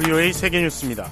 VOA 세계뉴스입니다.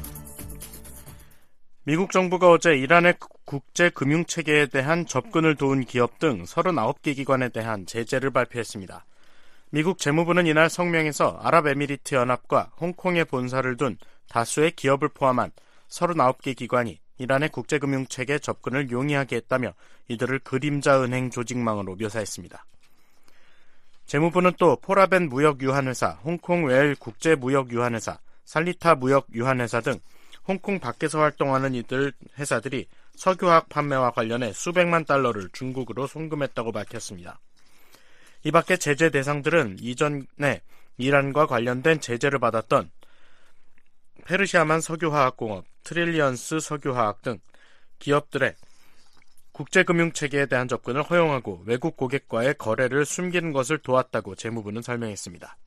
미국 정부가 어제 이란의 국제금융체계에 대한 접근을 도운 기업 등 39개 기관에 대한 제재를 발표했습니다. 미국 재무부는 이날 성명에서 아랍에미리트 연합과 홍콩에 본사를 둔 다수의 기업을 포함한 39개 기관이 이란의 국제금융체계 접근을 용이하게 했다며 이들을 그림자 은행 조직망으로 묘사했습니다. 재무부는 또 포라벤 무역유한회사, 홍콩 웰 국제무역유한회사, 살리타 무역유한회사 등 홍콩 밖에서 활동하는 이들 회사들이 석유화학 판매와 관련해 수백만 달러를 중국으로 송금했다고 밝혔습니다. 이 밖에 제재 대상들은 이전에 이란과 관련된 제재를 받았던 페르시아만 석유화학공업, 트릴리언스 석유화학 등 기업들의 국제금융체계에 대한 접근을 허용하고 외국 고객과의 거래를 숨기는 것을 도왔다고 재무부는 설명했습니다.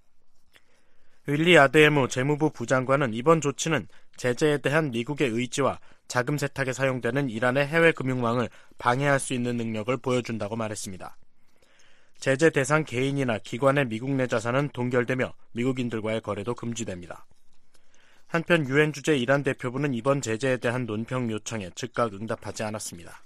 윌리 아데에모 재무부 부장관은 이번 조치는 제재에 대한 미국의 의지와 자금 세탁에 사용되는 이란의 해외 금융망을 방해할 수 있는 능력을 보여준다고 말했습니다. 제재 대상 개인이나 기관의 미국 내 자산은 동결되며 미국인들과의 거래도 금지됩니다. 한편 유엔 주재 이란 대표부는 이번 제재에 대한 논평 요청에 즉각 응답하지 않았습니다.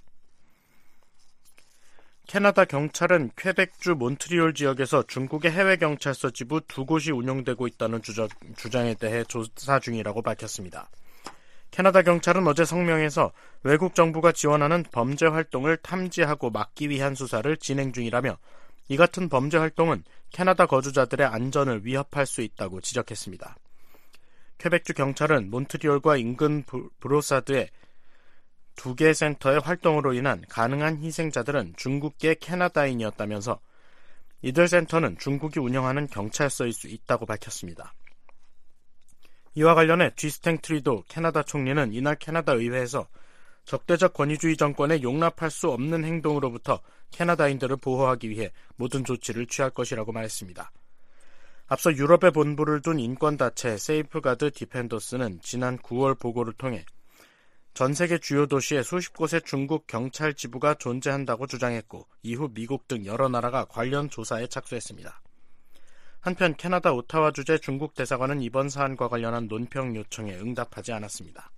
캐나다 경찰은 퀘벡주 몬트리올 지역에서 중국의 해외경찰서 지부 2곳이 운영되고 있다는 주장에 대해 조사 중이라고 밝혔습니다. 캐나다 경찰은 어제 성명에서 외국 정부가 지원하는 범죄 활동을 탐지하고 막기 위한 수사를 진행 중이라며 이 같은 범죄 활동은 캐나다 거주자들의 안전을 위협할 수 있다고 지적했습니다. 퀘벡주 경찰은 몬트리올과 인근 브로사드의 2개 센터의 활동으로 인한 가능한 희생자들은 중국계 캐나다인이었다면서 이들 센터는 중국이 운영하는 경찰서일 수 있다고 밝혔습니다. 이와 관련해 쥐스탱 트리도 캐나다 총리는 이날 캐나다 의회에서 적대적 권위주의 정권에 용납할 수 없는 행동으로부터 캐나다인들을 보호하기 위해 모든 조치를 취할 것이라고 말했습니다. 앞서 유럽에 본부를 둔 인권단체 세이프가드 디펜더스는 지난 9월 보고를 통해 전 세계 주요 도시에 수십 곳의 중국 경찰 지부가 존재한다고 주장했고 이후 미국 등 여러 나라가 관련 조사에 착수했습니다. 한편 캐나다 오타와 주재 중국 대사관은 이번 사안과 관련한 논평 요청에 응답하지 않았습니다.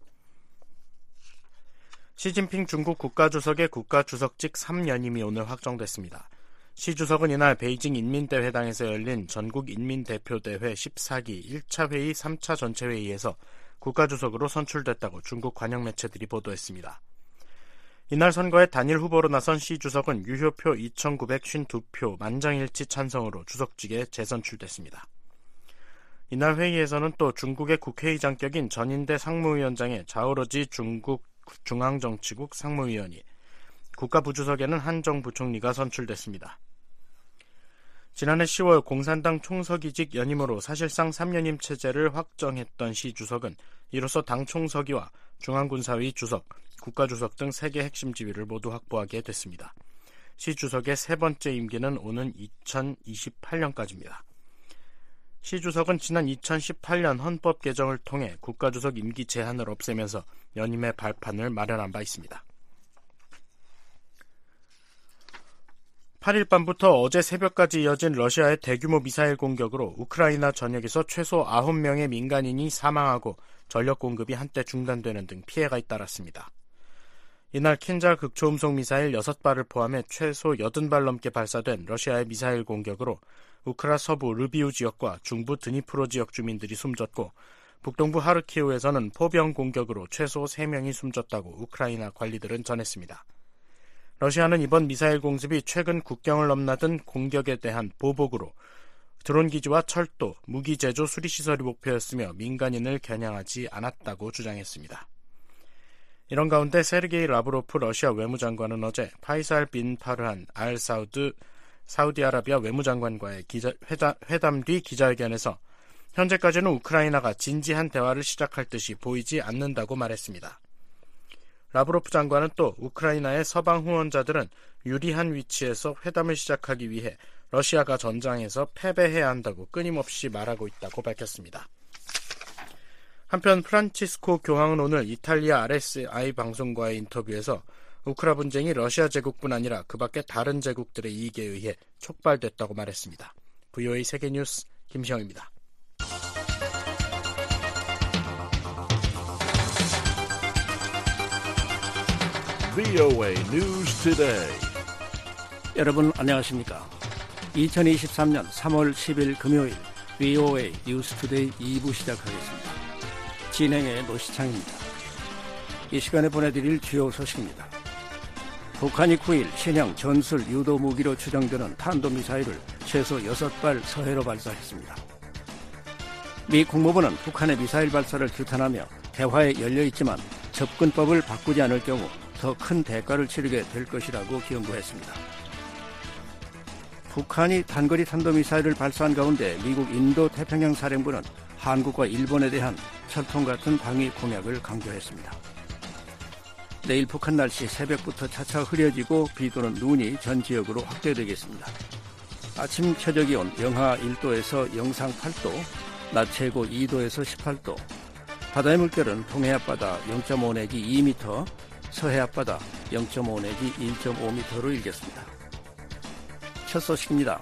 시진핑 중국 국가주석의 국가주석직 3연임이 오늘 확정됐습니다. 시 주석은 이날 베이징 인민대회당에서 열린 전국인민대표대회 14기 1차 회의 3차 전체회의에서 국가주석으로 선출됐다고 중국 관영 매체들이 보도했습니다. 이날 선거에 단일 후보로 나선 시 주석은 유효표 2,952표 만장일치 찬성으로 주석직에 재선출됐습니다. 이날 회의에서는 또 중국의 국회의장격인 전인대 상무위원장의 자오러지 중국 중앙정치국 상무위원이, 국가부주석에는 한정 부총리가 선출됐습니다. 지난해 10월 공산당 총서기직 연임으로 사실상 3연임 체제를 확정했던 시 주석은 이로써 당 총서기와 중앙군사위 주석, 국가주석 등 3개 핵심 지위를 모두 확보하게 됐습니다. 시 주석의 세 번째 임기는 오는 2028년까지입니다. 시 주석은 지난 2018년 헌법 개정을 통해 국가주석 임기 제한을 없애면서 연임의 발판을 마련한 바 있습니다. 8일 밤부터 어제 새벽까지 이어진 러시아의 대규모 미사일 공격으로 우크라이나 전역에서 최소 9명의 민간인이 사망하고 전력 공급이 한때 중단되는 등 피해가 잇따랐습니다. 이날 킨잘 극초음속 미사일 6발을 포함해 최소 80발 넘게 발사된 러시아의 미사일 공격으로 우크라 서부 르비우 지역과 중부 드니프로 지역 주민들이 숨졌고 북동부 하르키우에서는 포병 공격으로 최소 3명이 숨졌다고 우크라이나 관리들은 전했습니다. 러시아는 이번 미사일 공습이 최근 국경을 넘나든 공격에 대한 보복으로 드론 기지와 철도, 무기 제조 수리시설이 목표였으며 민간인을 겨냥하지 않았다고 주장했습니다. 이런 가운데 세르게이 라브로프 러시아 외무장관은 어제 파이살 빈 파르한 알 사우드 사우디아라비아 외무장관과의 회담 뒤 기자회견에서 현재까지는 우크라이나가 진지한 대화를 시작할 듯이 보이지 않는다고 말했습니다. 라브로프 장관은 또 우크라이나의 서방 후원자들은 유리한 위치에서 회담을 시작하기 위해 러시아가 전장에서 패배해야 한다고 끊임없이 말하고 있다고 밝혔습니다. 한편 프란치스코 교황은 오늘 이탈리아 RSI 방송과의 인터뷰에서 우크라 분쟁이 러시아 제국뿐 아니라 그 밖의 다른 제국들의 이익에 의해 촉발됐다고 말했습니다. VOA 세계뉴스 김시영입니다. VOA News Today. 여러분 안녕하십니까? 2023년 3월 10일 금요일 VOA 뉴스 투데이 2부 시작하겠습니다. 진행의 노시창입니다. 이 시간에 보내드릴 주요 소식입니다. 북한이 9일 신형 전술 유도 무기로 추정되는 탄도미사일을 최소 6발 서해로 발사했습니다. 미 국무부는 북한의 미사일 발사를 규탄하며 대화에 열려있지만 접근법을 바꾸지 않을 경우 더 큰 대가를 치르게 될 것이라고 경고했습니다. 북한이 단거리 탄도미사일을 발사한 가운데 미국 인도태평양 사령부는 한국과 일본에 대한 철통 같은 방위 공약을 강조했습니다. 내일 북한 날씨 새벽부터 차차 흐려지고 비 또는 눈이 전 지역으로 확대되겠습니다. 아침 최저 기온 영하 1도에서 영상 8도, 낮 최고 2도에서 18도, 바다의 물결은 동해 앞바다 0.5 내지 2m, 서해 앞바다 0.5 내지 1.5m로 일겠습니다. 첫 소식입니다.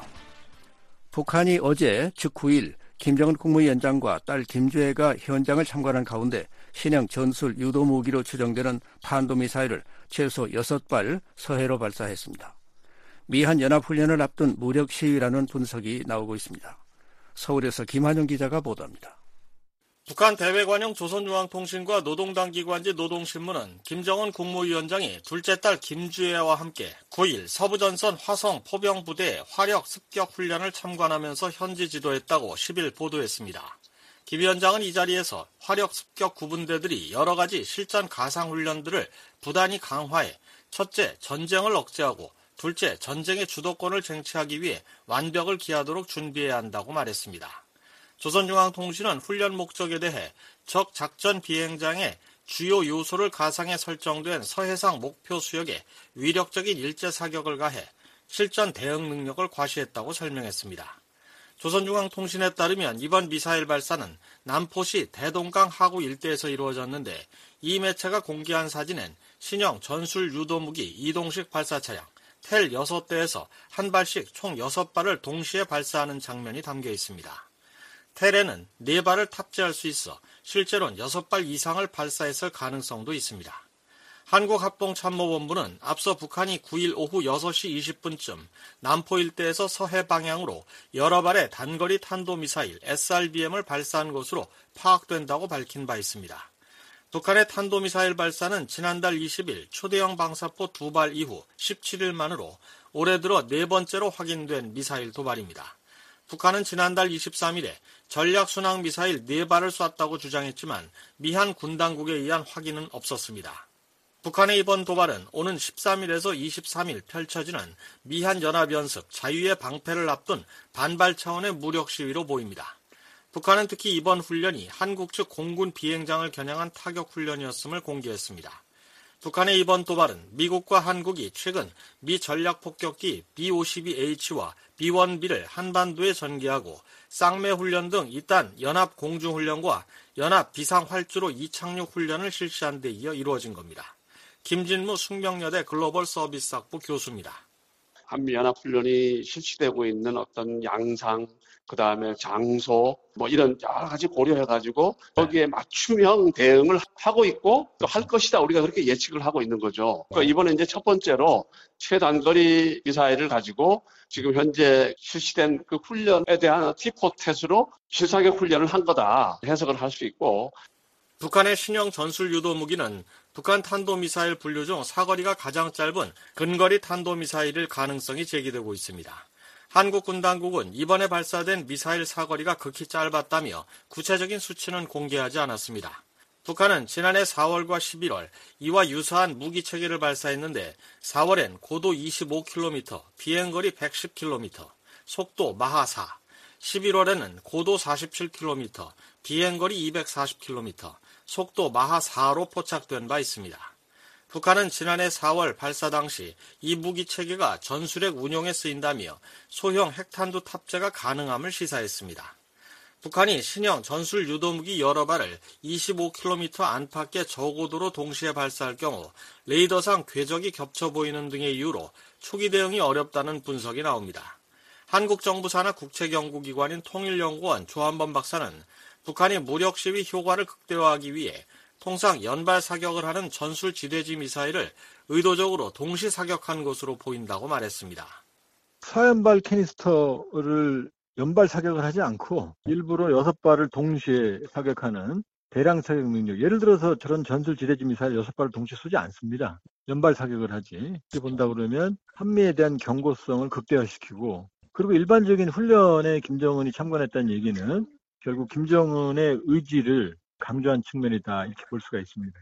북한이 어제 즉 9일 김정은 국무위원장과 딸 김주애가 현장을 참관한 가운데 신형 전술 유도 무기로 추정되는 탄도미사일을 최소 6발 서해로 발사했습니다. 미한 연합훈련을 앞둔 무력 시위라는 분석이 나오고 있습니다. 서울에서 김한영 기자가 보도합니다. 북한 대외관용 조선중앙통신과 노동당 기관지 노동신문은 김정은 국무위원장이 둘째 딸 김주애와 함께 9일 서부전선 화성 포병부대의 화력 습격 훈련을 참관하면서 현지 지도했다고 10일 보도했습니다. 김 위원장은 이 자리에서 화력 습격 구분대들이 여러 가지 실전 가상 훈련들을 부단히 강화해 첫째, 전쟁을 억제하고 둘째, 전쟁의 주도권을 쟁취하기 위해 완벽을 기하도록 준비해야 한다고 말했습니다. 조선중앙통신은 훈련 목적에 대해 적 작전 비행장의 주요 요소를 가상에 설정된 서해상 목표 수역에 위력적인 일제 사격을 가해 실전 대응 능력을 과시했다고 설명했습니다. 조선중앙통신에 따르면 이번 미사일 발사는 남포시 대동강 하구 일대에서 이루어졌는데 이 매체가 공개한 사진엔 신형 전술 유도무기 이동식 발사차량 텔 6대에서 한 발씩 총 6발을 동시에 발사하는 장면이 담겨 있습니다. 텔에는 4발을 탑재할 수 있어 실제로는 6발 이상을 발사했을 가능성도 있습니다. 한국합동참모본부는 앞서 북한이 9일 오후 6시 20분쯤 남포 일대에서 서해 방향으로 여러 발의 단거리 탄도미사일 SRBM을 발사한 것으로 파악된다고 밝힌 바 있습니다. 북한의 탄도미사일 발사는 지난달 20일 초대형 방사포 2발 이후 17일 만으로 올해 들어 4번째로 확인된 미사일 도발입니다. 북한은 지난달 23일에 전략순항 미사일 4발을 쐈다고 주장했지만 미한 군 당국에 의한 확인은 없었습니다. 북한의 이번 도발은 오는 13일에서 23일 펼쳐지는 미한 연합연습 자유의 방패를 앞둔 반발 차원의 무력 시위로 보입니다. 북한은 특히 이번 훈련이 한국 측 공군 비행장을 겨냥한 타격 훈련이었음을 공개했습니다. 북한의 이번 도발은 미국과 한국이 최근 미 전략폭격기 B-52H와 B-1B를 한반도에 전개하고 쌍매훈련 등 이딴 연합공중훈련과 연합비상활주로 이착륙 훈련을 실시한 데 이어 이루어진 겁니다. 김진무 숙명여대 글로벌 서비스학부 교수입니다. 한미연합훈련이 실시되고 있는 어떤 양상, 그다음에 장소, 이런 여러 가지 고려해가지고 거기에 맞춤형 대응을 하고 있고 또 할 것이다. 우리가 그렇게 예측을 하고 있는 거죠. 그러니까 이번에 이제 첫 번째로 최단거리 미사일을 가지고 지금 현재 실시된 그 훈련에 대한 T4텟으로 실사격 훈련을 한 거다 해석을 할 수 있고, 북한의 신형 전술 유도 무기는 북한 탄도미사일 분류 중 사거리가 가장 짧은 근거리 탄도미사일일 가능성이 제기되고 있습니다. 한국 군 당국은 이번에 발사된 미사일 사거리가 극히 짧았다며 구체적인 수치는 공개하지 않았습니다. 북한은 지난해 4월과 11월 이와 유사한 무기 체계를 발사했는데 4월엔 고도 25km, 비행거리 110km, 속도 마하 4, 11월에는 고도 47km, 비행거리 240km, 속도 마하 4로 포착된 바 있습니다. 북한은 지난해 4월 발사 당시 이 무기 체계가 전술핵 운용에 쓰인다며 소형 핵탄두 탑재가 가능함을 시사했습니다. 북한이 신형 전술 유도무기 여러 발을 25km 안팎의 저고도로 동시에 발사할 경우 레이더상 궤적이 겹쳐 보이는 등의 이유로 초기 대응이 어렵다는 분석이 나옵니다. 한국 정부 산하 국책연구기관인 통일연구원 조한범 박사는 북한이 무력 시위 효과를 극대화하기 위해 통상 연발 사격을 하는 전술 지대지 미사일을 의도적으로 동시 사격한 것으로 보인다고 말했습니다. 사연발 캐니스터를 연발 사격을 하지 않고 일부러 6발을 동시에 사격하는 대량 사격 능력. 예를 들어서 저런 전술 지대지 미사일 6발을 동시에 쏘지 않습니다. 연발 사격을 하지. 이렇게 본다 그러면 한미에 대한 경고성을 극대화시키고, 그리고 일반적인 훈련에 김정은이 참관했다는 얘기는 결국 김정은의 의지를 강조한 측면이다, 이렇게 볼 수가 있습니다.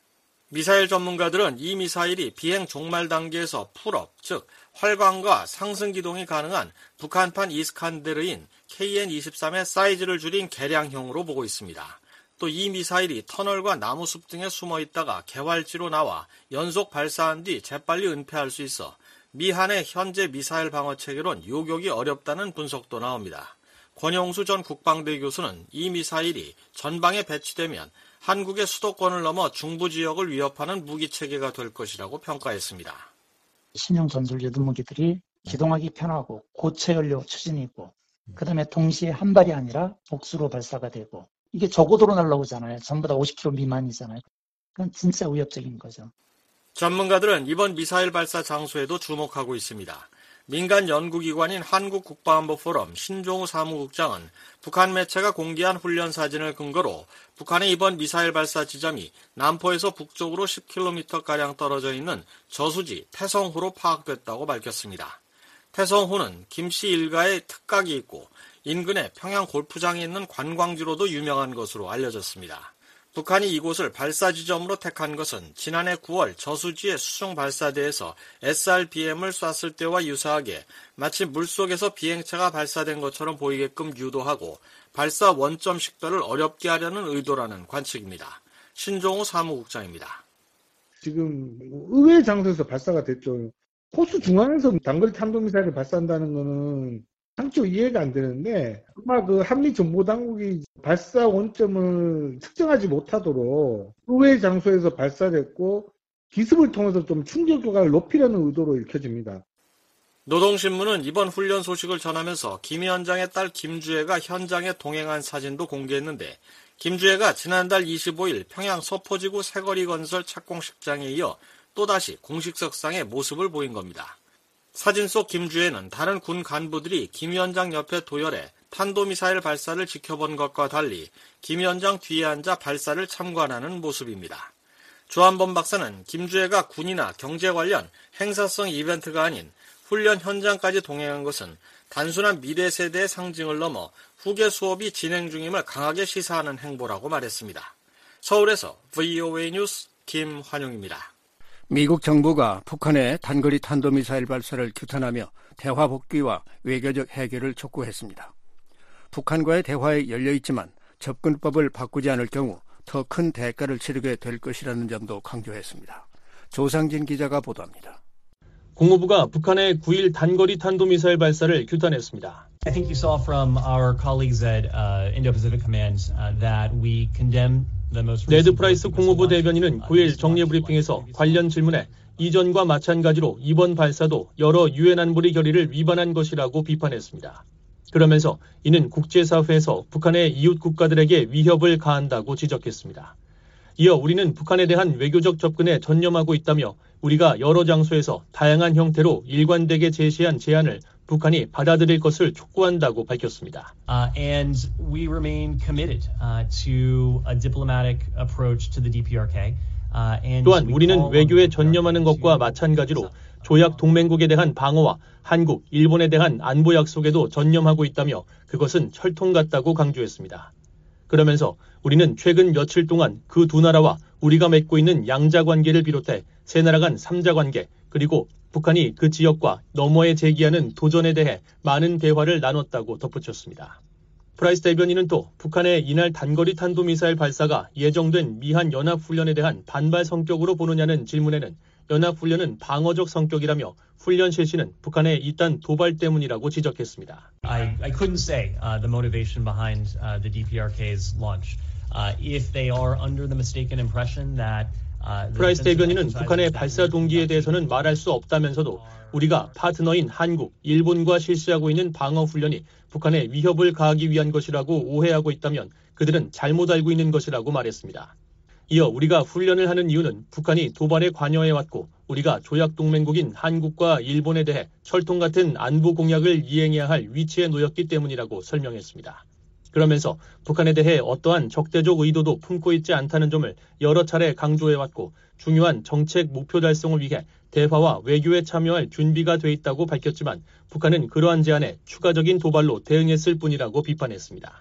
미사일 전문가들은 이 미사일이 비행 종말 단계에서 풀업, 즉 활광과 상승 기동이 가능한 북한판 이스칸데르인 KN-23의 사이즈를 줄인 개량형으로 보고 있습니다. 또 이 미사일이 터널과 나무숲 등에 숨어 있다가 개활지로 나와 연속 발사한 뒤 재빨리 은폐할 수 있어 미한의 현재 미사일 방어 체계론 요격이 어렵다는 분석도 나옵니다. 권영수 전 국방대 교수는 이 미사일이 전방에 배치되면 한국의 수도권을 넘어 중부 지역을 위협하는 무기체계가 될 것이라고 평가했습니다. 신형 전술 유도무기들이 기동하기 편하고 고체 연료 추진이고, 그다음에 동시에 한 발이 아니라 복수로 발사가 되고, 이게 저고도로 날라오잖아요. 전부 다 50km 미만이잖아요. 그건 진짜 위협적인 거죠. 전문가들은 이번 미사일 발사 장소에도 주목하고 있습니다. 민간 연구기관인 한국국방안보포럼 신종우 사무국장은 북한 매체가 공개한 훈련 사진을 근거로 북한의 이번 미사일 발사 지점이 남포에서 북쪽으로 10km가량 떨어져 있는 저수지 태성호로 파악됐다고 밝혔습니다. 태성호는 김씨 일가의 특각이 있고 인근에 평양 골프장이 있는 관광지로도 유명한 것으로 알려졌습니다. 북한이 이곳을 발사 지점으로 택한 것은 지난해 9월 저수지의 수송 발사대에서 SRBM을 쐈을 때와 유사하게 마치 물속에서 비행체가 발사된 것처럼 보이게끔 유도하고 발사 원점 식별을 어렵게 하려는 의도라는 관측입니다. 신종우 사무국장입니다. 지금 의외의 장소에서 발사가 됐죠. 호수 중앙에서 단거리 탄도미사일을 발사한다는 거는 한쪽 이해가 안 되는데, 아마 그 한미정보당국이 발사 원점을 특정하지 못하도록 의외의 장소에서 발사됐고 기습을 통해서 좀 충격 효과를 높이려는 의도로 읽혀집니다. 노동신문은 이번 훈련 소식을 전하면서 김 위원장의 딸 김주애가 현장에 동행한 사진도 공개했는데, 김주애가 지난달 25일 평양 서포지구 새거리 건설 착공식장에 이어 또다시 공식석상의 모습을 보인 겁니다. 사진 속 김주애는 다른 군 간부들이 김 위원장 옆에 도열해 탄도미사일 발사를 지켜본 것과 달리 김 위원장 뒤에 앉아 발사를 참관하는 모습입니다. 조한범 박사는 김주애가 군이나 경제 관련 행사성 이벤트가 아닌 훈련 현장까지 동행한 것은 단순한 미래 세대의 상징을 넘어 후계 수업이 진행 중임을 강하게 시사하는 행보라고 말했습니다. 서울에서 VOA 뉴스 김환용입니다. 미국 정부가 북한의 단거리 탄도미사일 발사를 규탄하며 대화 복귀와 외교적 해결을 촉구했습니다. 북한과의 대화에 열려있지만 접근법을 바꾸지 않을 경우 더 큰 대가를 치르게 될 것이라는 점도 강조했습니다. 조상진 기자가 보도합니다. 국무부가 북한의 9일 단거리 탄도미사일 발사를 규탄했습니다. I think you saw from our colleagues at Indo-Pacific Command that we condemn the most recent. 네드 프라이스 국무부 대변인은 9일 정례 브리핑에서 관련 질문에 이전과 마찬가지로 이번 발사도 여러 유엔 안보리 결의를 위반한 것이라고 비판했습니다. 그러면서 이는 국제사회에서 북한의 이웃 국가들에게 위협을 가한다고 지적했습니다. 이어 우리는 북한에 대한 외교적 접근에 전념하고 있다며 우리가 여러 장소에서 다양한 형태로 일관되게 제시한 제안을 북한이 받아들일 것을 촉구한다고 밝혔습니다. And we remain committed to a diplomatic approach to the DPRK. 또한 우리는 외교에 전념하는 것과 마찬가지로 조약 동맹국에 대한 방어와 한국, 일본에 대한 안보 약속에도 전념하고 있다며 그것은 철통 같다고 강조했습니다. 그러면서 우리는 최근 며칠 동안 그 두 나라와 우리가 맺고 있는 양자 관계를 비롯해 세 나라 간 3자 관계, 그리고 북한이 그 지역과 너머에 제기하는 도전에 대해 많은 대화를 나눴다고 덧붙였습니다. 프라이스 대변인은 또 북한의 이날 단거리 탄도미사일 발사가 예정된 미한 연합훈련에 대한 반발 성격으로 보느냐는 질문에는 연합훈련은 방어적 성격이라며 훈련 실시는 북한의 이딴 도발 때문이라고 지적했습니다. I couldn't say the motivation behind the DPRK's launch. If they are under the mistaken impression that 프라이스 대변인은 북한의 발사 동기에 대해서는 말할 수 없다면서도 우리가 파트너인 한국, 일본과 실시하고 있는 방어 훈련이 북한에 위협을 가하기 위한 것이라고 오해하고 있다면 그들은 잘못 알고 있는 것이라고 말했습니다. 이어 우리가 훈련을 하는 이유는 북한이 도발에 관여해왔고 우리가 조약 동맹국인 한국과 일본에 대해 철통 같은 안보 공약을 이행해야 할 위치에 놓였기 때문이라고 설명했습니다. 그러면서 북한에 대해 어떠한 적대적 의도도 품고 있지 않다는 점을 여러 차례 강조해왔고 중요한 정책 목표 달성을 위해 대화와 외교에 참여할 준비가 돼 있다고 밝혔지만 북한은 그러한 제안에 추가적인 도발로 대응했을 뿐이라고 비판했습니다.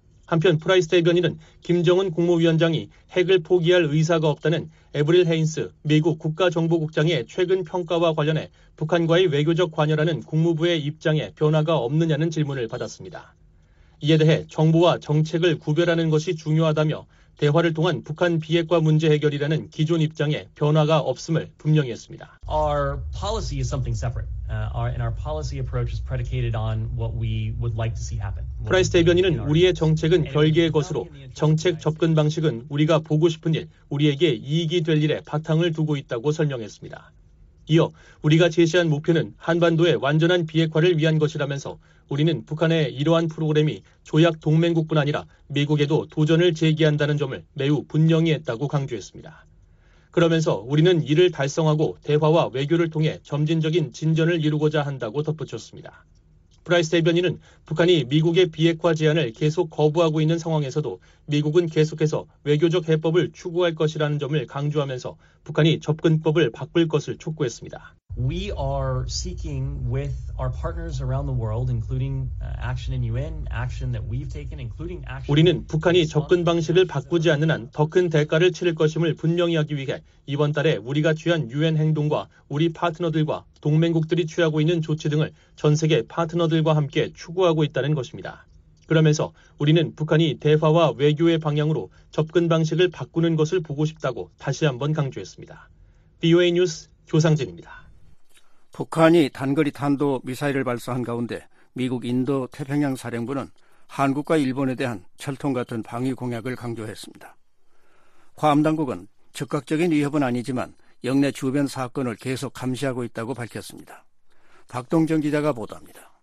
한편 프라이스 대변인은 김정은 국무위원장이 핵을 포기할 의사가 없다는 에브릴 헤인스 미국 국가정보국장의 최근 평가와 관련해 북한과의 외교적 관여라는 국무부의 입장에 변화가 없느냐는 질문을 받았습니다. 이에 대해 정보와 정책을 구별하는 것이 중요하다며 대화를 통한 북한 비핵화 문제 해결이라는 기존 입장에 변화가 없음을 분명히 했습니다. Our policy is something separate, and our policy approach is predicated on what we would like to see happen. 프라이스 대변인은 우리의 정책은 별개의 것으로 정책 접근 방식은 우리가 보고 싶은 일, 우리에게 이익이 될 일에 바탕을 두고 있다고 설명했습니다. 이어 우리가 제시한 목표는 한반도의 완전한 비핵화를 위한 것이라면서 우리는 북한의 이러한 프로그램이 조약 동맹국뿐 아니라 미국에도 도전을 제기한다는 점을 매우 분명히 했다고 강조했습니다. 그러면서 우리는 이를 달성하고 대화와 외교를 통해 점진적인 진전을 이루고자 한다고 덧붙였습니다. 프라이스 대변인은 북한이 미국의 비핵화 제안을 계속 거부하고 있는 상황에서도 미국은 계속해서 외교적 해법을 추구할 것이라는 점을 강조하면서 북한이 접근법을 바꿀 것을 촉구했습니다. We are seeking with our partners around the world, including action in UN, action that we've taken, including action. 우리는 북한이 접근 방식을 바꾸지 않는 한 더 큰 대가를 치를 것임을 분명히 하기 위해 이번 달에 우리가 취한 유엔 행동과 우리 파트너들과 동맹국들이 취하고 있는 조치 등을 전 세계 파트너들과 함께 추구하고 있다는 것입니다. 그러면서 우리는 북한이 대화와 외교의 방향으로 접근 방식을 바꾸는 것을 보고 싶다고 다시 한번 강조했습니다. VOA 뉴스 조상진입니다. 북한이 단거리 탄도 미사일을 발사한 가운데 미국 인도 태평양 사령부는 한국과 일본에 대한 철통 같은 방위 공약을 강조했습니다. 괌당국은 즉각적인 위협은 아니지만 영내 주변 사건을 계속 감시하고 있다고 밝혔습니다. 박동정 기자가 보도합니다.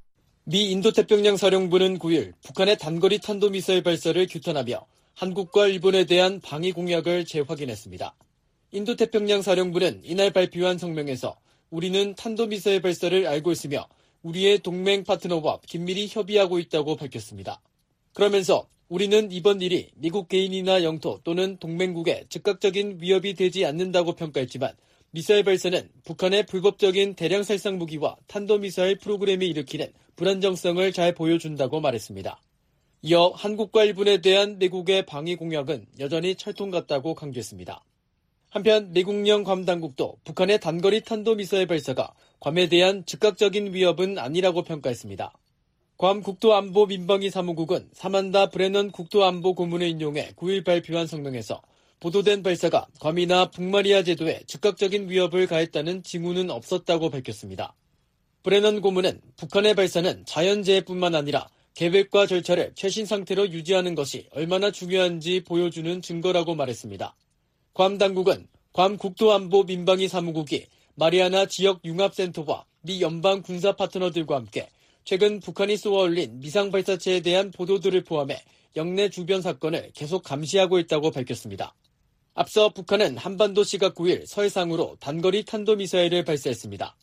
미 인도태평양 사령부는 9일 북한의 단거리 탄도미사일 발사를 규탄하며 한국과 일본에 대한 방위 공약을 재확인했습니다. 인도태평양 사령부는 이날 발표한 성명에서 우리는 탄도미사일 발사를 알고 있으며 우리의 동맹 파트너와 긴밀히 협의하고 있다고 밝혔습니다. 그러면서 우리는 이번 일이 미국 개인이나 영토 또는 동맹국에 즉각적인 위협이 되지 않는다고 평가했지만 미사일 발사는 북한의 불법적인 대량 살상 무기와 탄도미사일 프로그램이 일으키는 불안정성을 잘 보여준다고 말했습니다. 이어 한국과 일본에 대한 미국의 방위 공약은 여전히 철통 같다고 강조했습니다. 한편 미국령 괌 당국도 북한의 단거리 탄도미사일 발사가 괌에 대한 즉각적인 위협은 아니라고 평가했습니다. 괌 국토안보민방위 사무국은 사만다 브레넌 국토안보 고문을 인용해 9일 발표한 성명에서 보도된 발사가 괌이나 북마리아 제도에 즉각적인 위협을 가했다는 징후는 없었다고 밝혔습니다. 브레넌 고문은 북한의 발사는 자연재해뿐만 아니라 계획과 절차를 최신 상태로 유지하는 것이 얼마나 중요한지 보여주는 증거라고 말했습니다. 괌 당국은 괌 국토안보 민방위 사무국이 마리아나 지역 융합센터와 미 연방 군사 파트너들과 함께 최근 북한이 쏘아올린 미상 발사체에 대한 보도들을 포함해 영내 주변 사건을 계속 감시하고 있다고 밝혔습니다. 앞서 북한은 한반도 시각 9일 서해상으로 단거리 탄도미사일을 발사했습니다.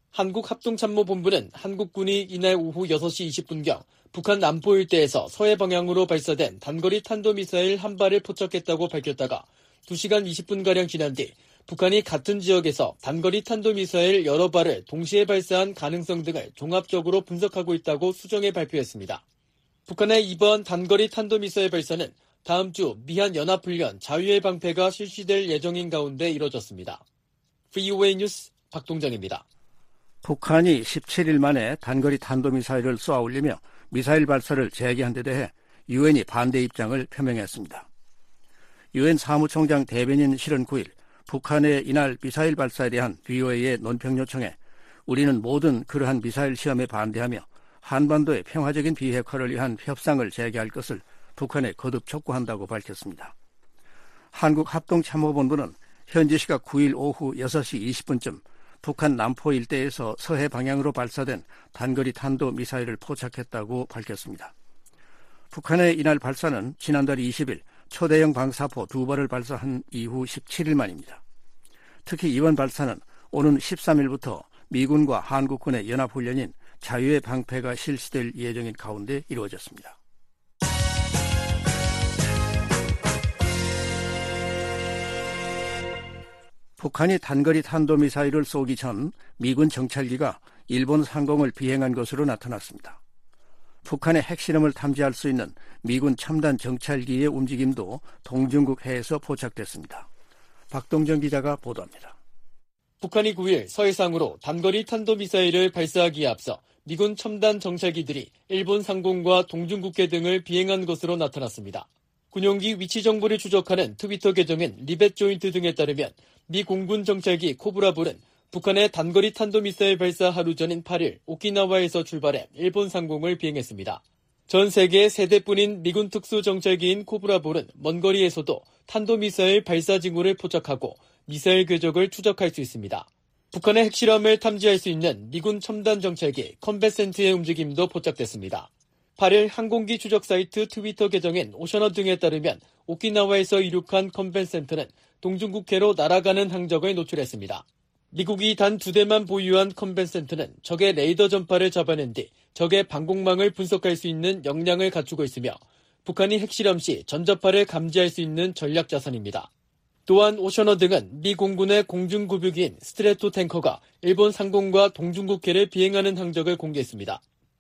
한국합동참모본부는 한국군이 이날 오후 6시 20분경 북한 남포 일대에서 서해 방향으로 발사된 단거리 탄도미사일 한 발을 포착했다고 밝혔다가 2시간 20분가량 지난 뒤 북한이 같은 지역에서 단거리 탄도미사일 여러 발을 동시에 발사한 가능성 등을 종합적으로 분석하고 있다고 수정해 발표했습니다. 북한의 이번 단거리 탄도미사일 발사는 다음 주 미한 연합훈련 자유의 방패가 실시될 예정인 가운데 이뤄졌습니다. VOA 뉴스 박동정입니다. 북한이 17일 만에 단거리 탄도미사일을 쏘아올리며 미사일 발사를 재개한 데 대해 유엔이 반대 입장을 표명했습니다. 유엔 사무총장 대변인 실은 9일 북한의 이날 미사일 발사에 대한 VOA의 논평 요청에 우리는 모든 그러한 미사일 시험에 반대하며 한반도의 평화적인 비핵화를 위한 협상을 재개할 것을 북한에 거듭 촉구한다고 밝혔습니다. 한국합동참모본부는 현지 시각 9일 오후 6시 20분쯤 북한 남포 일대에서 서해 방향으로 발사된 단거리 탄도미사일을 포착했다고 밝혔습니다. 북한의 이날 발사는 지난달 20일 초대형 방사포 2발을 발사한 이후 17일 만입니다. 특히 이번 발사는 오는 13일부터 미군과 한국군의 연합훈련인 자유의 방패가 실시될 예정인 가운데 이루어졌습니다. 북한이 단거리 탄도미사일을 쏘기 전 미군 정찰기가 일본 상공을 비행한 것으로 나타났습니다. 북한의 핵실험을 탐지할 수 있는 미군 첨단 정찰기의 움직임도 동중국 해에서 포착됐습니다. 박동정 기자가 보도합니다. 북한이 9일 서해상으로 단거리 탄도미사일을 발사하기에 앞서 미군 첨단 정찰기들이 일본 상공과 동중국해 등을 비행한 것으로 나타났습니다. 군용기 위치 정보를 추적하는 트위터 계정인 리벳 조인트 등에 따르면 미 공군 정찰기 코브라볼은 북한의 단거리 탄도미사일 발사 하루 전인 8일 오키나와에서 출발해 일본 상공을 비행했습니다. 전 세계의 세 대뿐인 미군 특수정찰기인 코브라볼은 먼 거리에서도 탄도미사일 발사 징후를 포착하고 미사일 궤적을 추적할 수 있습니다. 북한의 핵실험을 탐지할 수 있는 미군 첨단 정찰기 컨베센트의 움직임도 포착됐습니다. 8일 항공기 추적 사이트 트위터 계정인 오셔너 등에 따르면 오키나와에서 이륙한 컨벤센트는 동중국해로 날아가는 항적을 노출했습니다. 미국이 단 2대만 보유한 컨벤센트는 적의 레이더 전파를 잡아낸 뒤 적의 방공망을 분석할 수 있는 역량을 갖추고 있으며 북한이 핵실험 시 전자파를 감지할 수 있는 전략 자산입니다. 또한 오셔너 등은 미 공군의 공중급유기인 스트래토 탱커가 일본 상공과 동중국해를 비행하는 항적을 공개했습니다.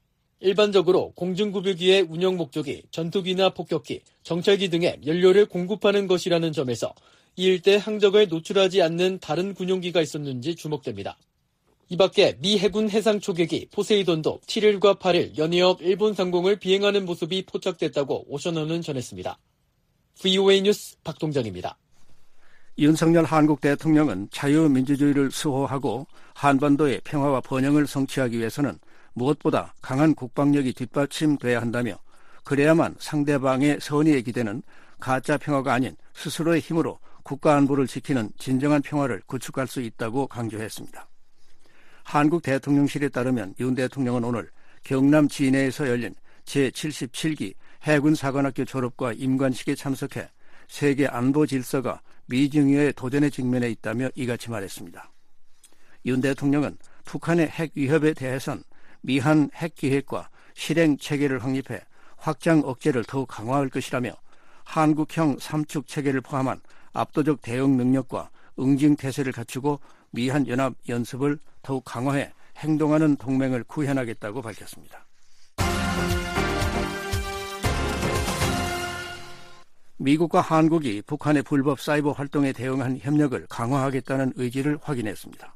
일반적으로 공중급유기의 운영 목적이 전투기나 폭격기, 정찰기 등의 연료를 공급하는 것이라는 점에서 이 일대 항적을 노출하지 않는 다른 군용기가 있었는지 주목됩니다. 이 밖에 미 해군 해상 초계기 포세이돈도 7일과 8일 연이어 일본 상공을 비행하는 모습이 포착됐다고 오셔너는 전했습니다. VOA 뉴스 박동정입니다. 윤석열 한국 대통령은 자유민주주의를 수호하고 한반도의 평화와 번영을 성취하기 위해서는 무엇보다 강한 국방력이 뒷받침돼야 한다며 그래야만 상대방의 선의에 기대는 가짜 평화가 아닌 스스로의 힘으로 국가 안보를 지키는 진정한 평화를 구축할 수 있다고 강조했습니다. 한국 대통령실에 따르면 윤 대통령은 오늘 경남 진해에서 열린 제77기 해군사관학교 졸업과 임관식에 참석해 세계 안보 질서가 미증오의 도전에 직면해 있다며 이같이 말했습니다. 윤 대통령은 북한의 핵 위협에 대해선 미한 핵기획과 실행 체계를 확립해 확장 억제를 더욱 강화할 것이라며 한국형 삼축 체계를 포함한 압도적 대응 능력과 응징 태세를 갖추고 미한 연합 연습을 더욱 강화해 행동하는 동맹을 구현하겠다고 밝혔습니다. 미국과 한국이 북한의 불법 사이버 활동에 대응한 협력을 강화하겠다는 의지를 확인했습니다.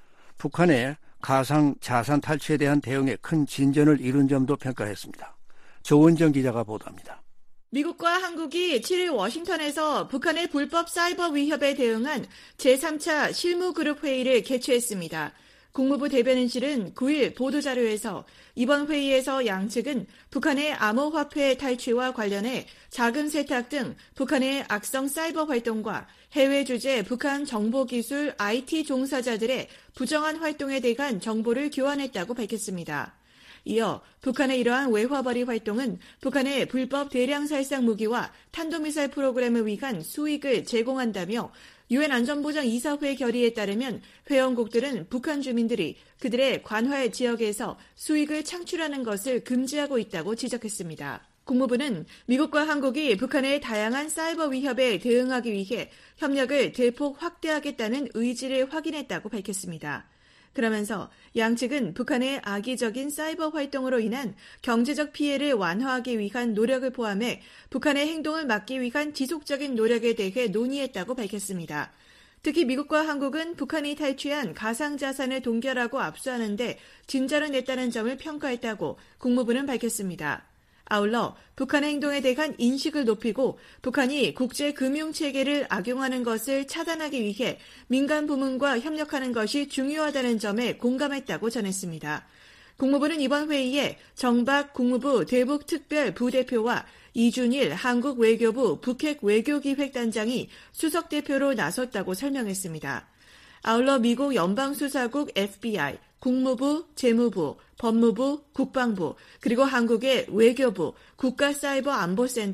북한의 가상 자산 탈취에 대한 대응에 큰 진전을 이룬 점도 평가했습니다. 조은정 기자가 보도합니다. 미국과 한국이 7일 워싱턴에서 북한의 불법 사이버 위협에 대응한 제3차 실무그룹 회의를 개최했습니다. 국무부 대변인실은 9일 보도자료에서 이번 회의에서 양측은 북한의 암호화폐 탈취와 관련해 자금 세탁 등 북한의 악성 사이버 활동과 해외 주재 북한 정보기술 IT 종사자들의 부정한 활동에 대한 정보를 교환했다고 밝혔습니다. 이어 북한의 이러한 외화벌이 활동은 북한의 불법 대량 살상 무기와 탄도미사일 프로그램을 위한 수익을 제공한다며 유엔 안전보장 이사회 결의에 따르면 회원국들은 북한 주민들이 그들의 관할 지역에서 수익을 창출하는 것을 금지하고 있다고 지적했습니다. 국무부는 미국과 한국이 북한의 다양한 사이버 위협에 대응하기 위해 협력을 대폭 확대하겠다는 의지를 확인했다고 밝혔습니다. 그러면서 양측은 북한의 악의적인 사이버 활동으로 인한 경제적 피해를 완화하기 위한 노력을 포함해 북한의 행동을 막기 위한 지속적인 노력에 대해 논의했다고 밝혔습니다. 특히 미국과 한국은 북한이 탈취한 가상자산을 동결하고 압수하는 데 진전을 냈다는 점을 평가했다고 국무부는 밝혔습니다. 아울러 북한의 행동에 대한 인식을 높이고 북한이 국제금융체계를 악용하는 것을 차단하기 위해 민간 부문과 협력하는 것이 중요하다는 점에 공감했다고 전했습니다. 국무부는 이번 회의에 정박 국무부 대북특별 부대표와 이준일 한국 외교부 북핵 외교기획단장이 수석대표로 나섰다고 설명했습니다. 아울러 미국 연방수사국 FBI, 국무부, 재무부, 법무부, 국방부, 그리고 한국의 외교부, 국가사이버안보센터,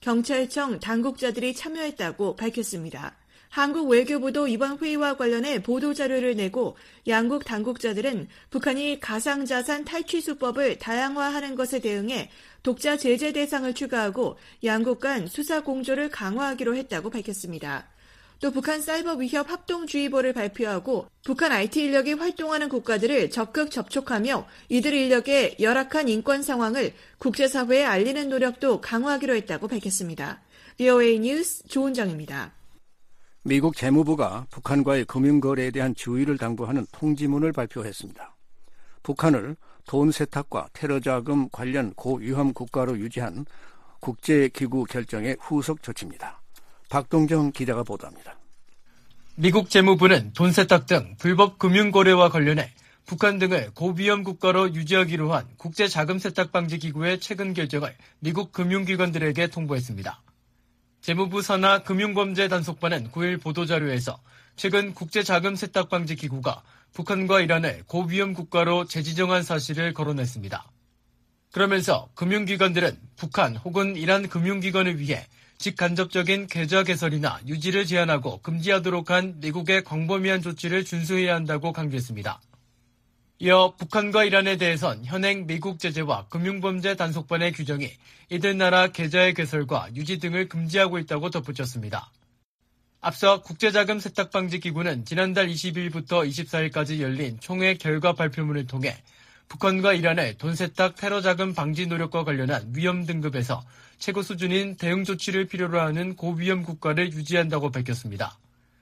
경찰청 당국자들이 참여했다고 밝혔습니다. 한국 외교부도 이번 회의와 관련해 보도자료를 내고 양국 당국자들은 북한이 가상자산 탈취 수법을 다양화하는 것에 대응해 독자 제재 대상을 추가하고 양국 간 수사 공조를 강화하기로 했다고 밝혔습니다. 또 북한 사이버 위협 합동주의보를 발표하고 북한 IT 인력이 활동하는 국가들을 적극 접촉하며 이들 인력의 열악한 인권 상황을 국제사회에 알리는 노력도 강화하기로 했다고 밝혔습니다. VOA 뉴스 조은정입니다. 미국 재무부가 북한과의 금융거래에 대한 주의를 당부하는 통지문을 발표했습니다. 북한을 돈 세탁과 테러 자금 관련 고위험 국가로 유지한 국제기구 결정의 후속 조치입니다. 박동정 기자가 보도합니다. 미국 재무부는 돈 세탁 등 불법 금융거래와 관련해 북한 등을 고위험 국가로 유지하기로 한 국제자금세탁방지기구의 최근 결정을 미국 금융기관들에게 통보했습니다. 재무부 산하 금융범죄단속반은 9일 보도자료에서 최근 국제자금세탁방지기구가 북한과 이란을 고위험 국가로 재지정한 사실을 거론했습니다. 그러면서 금융기관들은 북한 혹은 이란 금융기관을 위해 직간접적인 계좌 개설이나 유지를 제한하고 금지하도록 한 미국의 광범위한 조치를 준수해야 한다고 강조했습니다. 이어 북한과 이란에 대해선 현행 미국 제재와 금융범죄 단속반의 규정이 이들 나라 계좌의 개설과 유지 등을 금지하고 있다고 덧붙였습니다. 앞서 국제자금세탁방지기구는 지난달 20일부터 24일까지 열린 총회 결과 발표문을 통해 북한과 이란의 돈세탁 테러자금 방지 노력과 관련한 위험 등급에서 최고 수준인 대응 조치를 필요로 하는 고위험 국가를 유지한다고 밝혔습니다.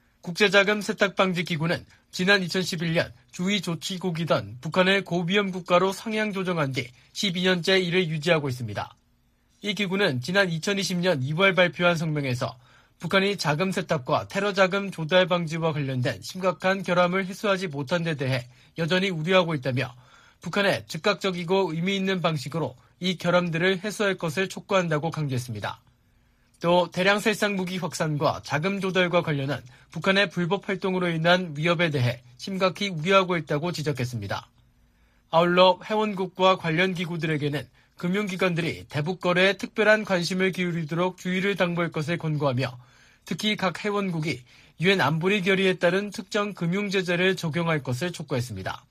국제자금세탁방지기구는 지난 2011년 주의 조치국이던 북한을 고위험 국가로 상향 조정한 뒤 12년째 이를 유지하고 있습니다. 이 기구는 지난 2020년 2월 발표한 성명에서 북한이 자금 세탁과 테러 자금 조달 방지와 관련된 심각한 결함을 해소하지 못한 데 대해 여전히 우려하고 있다며 북한에 즉각적이고 의미 있는 방식으로 이 결함들을 해소할 것을 촉구한다고 강조했습니다. 또 대량 살상 무기 확산과 자금 조달과 관련한 북한의 불법 활동으로 인한 위협에 대해 심각히 우려하고 있다고 지적했습니다. 아울러 회원국과 관련 기구들에게는 금융기관들이 대북 거래에 특별한 관심을 기울이도록 주의를 당부할 것을 권고하며 특히 각 회원국이 유엔 안보리 결의에 따른 특정 금융제재를 적용할 것을 촉구했습니다.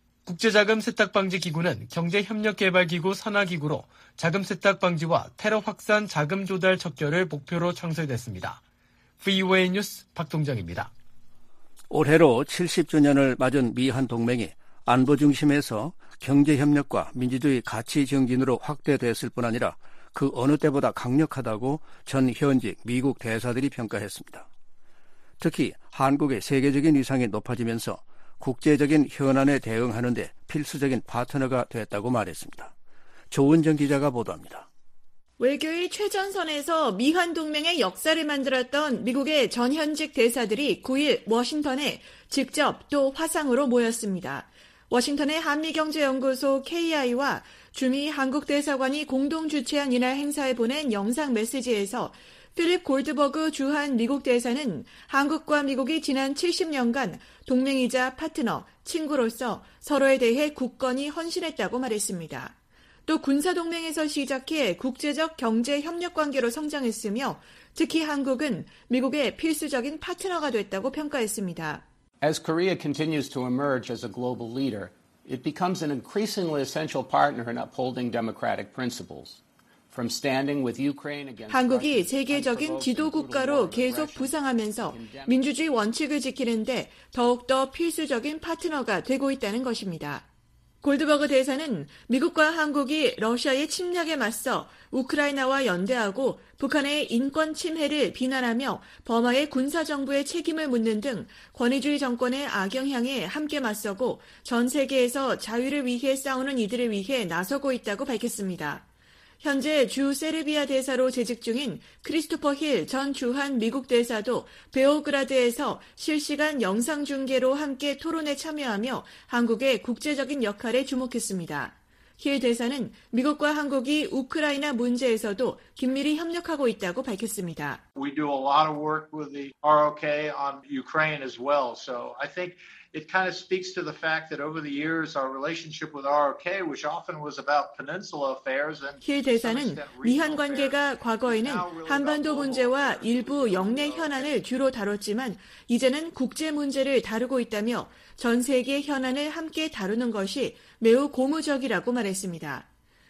국제자금세탁방지기구는 경제협력개발기구 산하기구로 자금세탁방지와 테러 확산 자금 조달 척결을 목표로 창설됐습니다. VOA 뉴스 박동정입니다. 올해로 70주년을 맞은 미한 동맹이 안보 중심에서 경제협력과 민주주의 가치 정진으로 확대됐을 뿐 아니라 그 어느 때보다 강력하다고 전 현직 미국 대사들이 평가했습니다. 특히 한국의 세계적인 위상이 높아지면서 국제적인 현안에 대응하는 데 필수적인 파트너가 됐다고 말했습니다. 조은정 기자가 보도합니다. 외교의 최전선에서 미한 동맹의 역사를 만들었던 미국의 전현직 대사들이 9일 워싱턴에 직접 또 화상으로 모였습니다. 워싱턴의 한미경제연구소 KI와 주미 한국대사관이 공동 주최한 이날 행사에 보낸 영상 메시지에서 필립 골드버그 주한 미국 대사는 한국과 미국이 지난 70년간 동맹이자 파트너, 친구로서 서로에 대해 굳건히 헌신했다고 말했습니다. 또 군사동맹에서 시작해 국제적 경제 협력 관계로 성장했으며 특히 한국은 미국의 필수적인 파트너가 됐다고 평가했습니다. As Korea continues to emerge as a global leader, it becomes an increasingly essential partner in upholding democratic principles. 한국이 세계적인 지도국가로 계속 부상하면서 민주주의 원칙을 지키는데 더욱더 필수적인 파트너가 되고 있다는 것입니다. 골드버그 대사는 미국과 한국이 러시아의 침략에 맞서 우크라이나와 연대하고 북한의 인권 침해를 비난하며 버마의 군사정부의 책임을 묻는 등 권위주의 정권의 악영향에 함께 맞서고 전 세계에서 자유를 위해 싸우는 이들을 위해 나서고 있다고 밝혔습니다. 현재 주 세르비아 대사로 재직 중인 크리스토퍼 힐 전 주한 미국 대사도 베오그라드에서 실시간 영상 중계로 함께 토론에 참여하며 한국의 국제적인 역할에 주목했습니다. 힐 대사는 미국과 한국이 우크라이나 문제에서도 긴밀히 협력하고 있다고 밝혔습니다. We do a lot of work with the ROK on Ukraine as well. So I think it kind of speaks to the fact that over the years our relationship with ROK, which often was about peninsula affairs and 힐 대사는 미한 관계가 과거에는 한반도 문제와 일부 영내 현안을 주로 다뤘지만 이제는 국제 문제를 다루고 있다며 전 세계 현안을 함께 다루는 것이 매우 고무적이라고 말했습니다.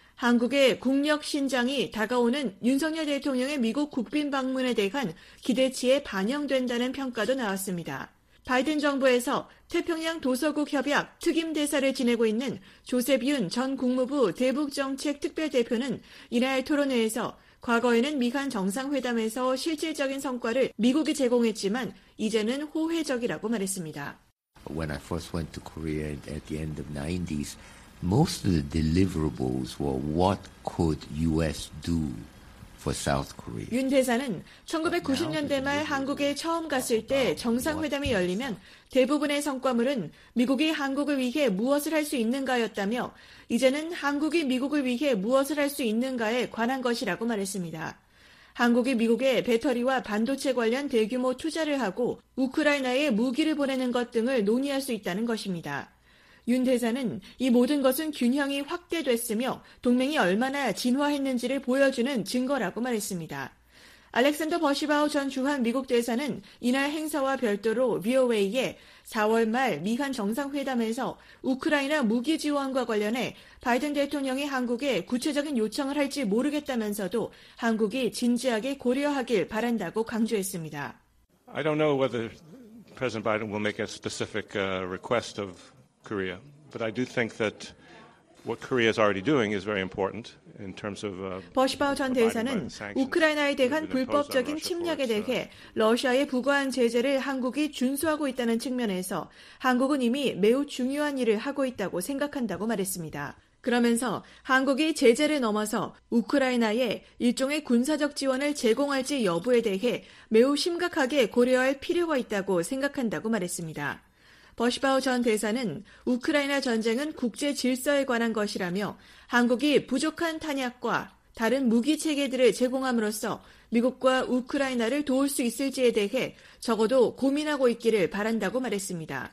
한국의 국력 신장이 다가오는 윤석열 대통령의 미국 국빈 방문에 대한 기대치에 반영된다는 평가도 나왔습니다. 바이든 정부에서 태평양 도서국 협약 특임 대사를 지내고 있는 조셉 윤 전 국무부 대북정책 특별대표는 이날 토론회에서 과거에는 미한 정상회담에서 실질적인 성과를 미국이 제공했지만 이제는 호혜적이라고 말했습니다. When I first went to Korea at the end of the 90s, most of the deliverables were what could U.S. do for South Korea. 윤 대사는 1990년대 말 한국에 처음 갔을 때 정상회담이 열리면 대부분의 성과물은 미국이 한국을 위해 무엇을 할 수 있는가였다며 이제는 한국이 미국을 위해 무엇을 할 수 있는가에 관한 것이라고 말했습니다. 한국이 미국에 배터리와 반도체 관련 대규모 투자를 하고 우크라이나에 무기를 보내는 것 등을 논의할 수 있다는 것입니다. 윤 대사는 이 모든 것은 균형이 확대됐으며 동맹이 얼마나 진화했는지를 보여주는 증거라고 말했습니다. 알렉산더 버시바우 전 주한 미국 대사는 이날 행사와 별도로 VOA에 4월 말 미한 정상회담에서 우크라이나 무기 지원과 관련해 바이든 대통령이 한국에 구체적인 요청을 할지 모르겠다면서도 한국이 진지하게 고려하길 바란다고 강조했습니다. I don't know whether President Biden will make a specific request of Korea, but I do think that what Korea is already doing is very important in terms of 버시바우 전 대사는 우크라이나에 대한 불법적인 침략에 대해 러시아에 부과한 제재를 한국이 준수하고 있다는 측면에서 한국은 이미 매우 중요한 일을 하고 있다고 생각한다고 말했습니다. 그러면서 한국이 제재를 넘어서 우크라이나에 일종의 군사적 지원을 제공할지 여부에 대해 매우 심각하게 고려할 필요가 있다고 생각한다고 말했습니다. 버시바우 전 대사는 우크라이나 전쟁은 국제 질서에 관한 것이라며 한국이 부족한 탄약과 다른 무기 체계들을 제공함으로써 미국과 우크라이나를 도울 수 있을지에 대해 적어도 고민하고 있기를 바란다고 말했습니다.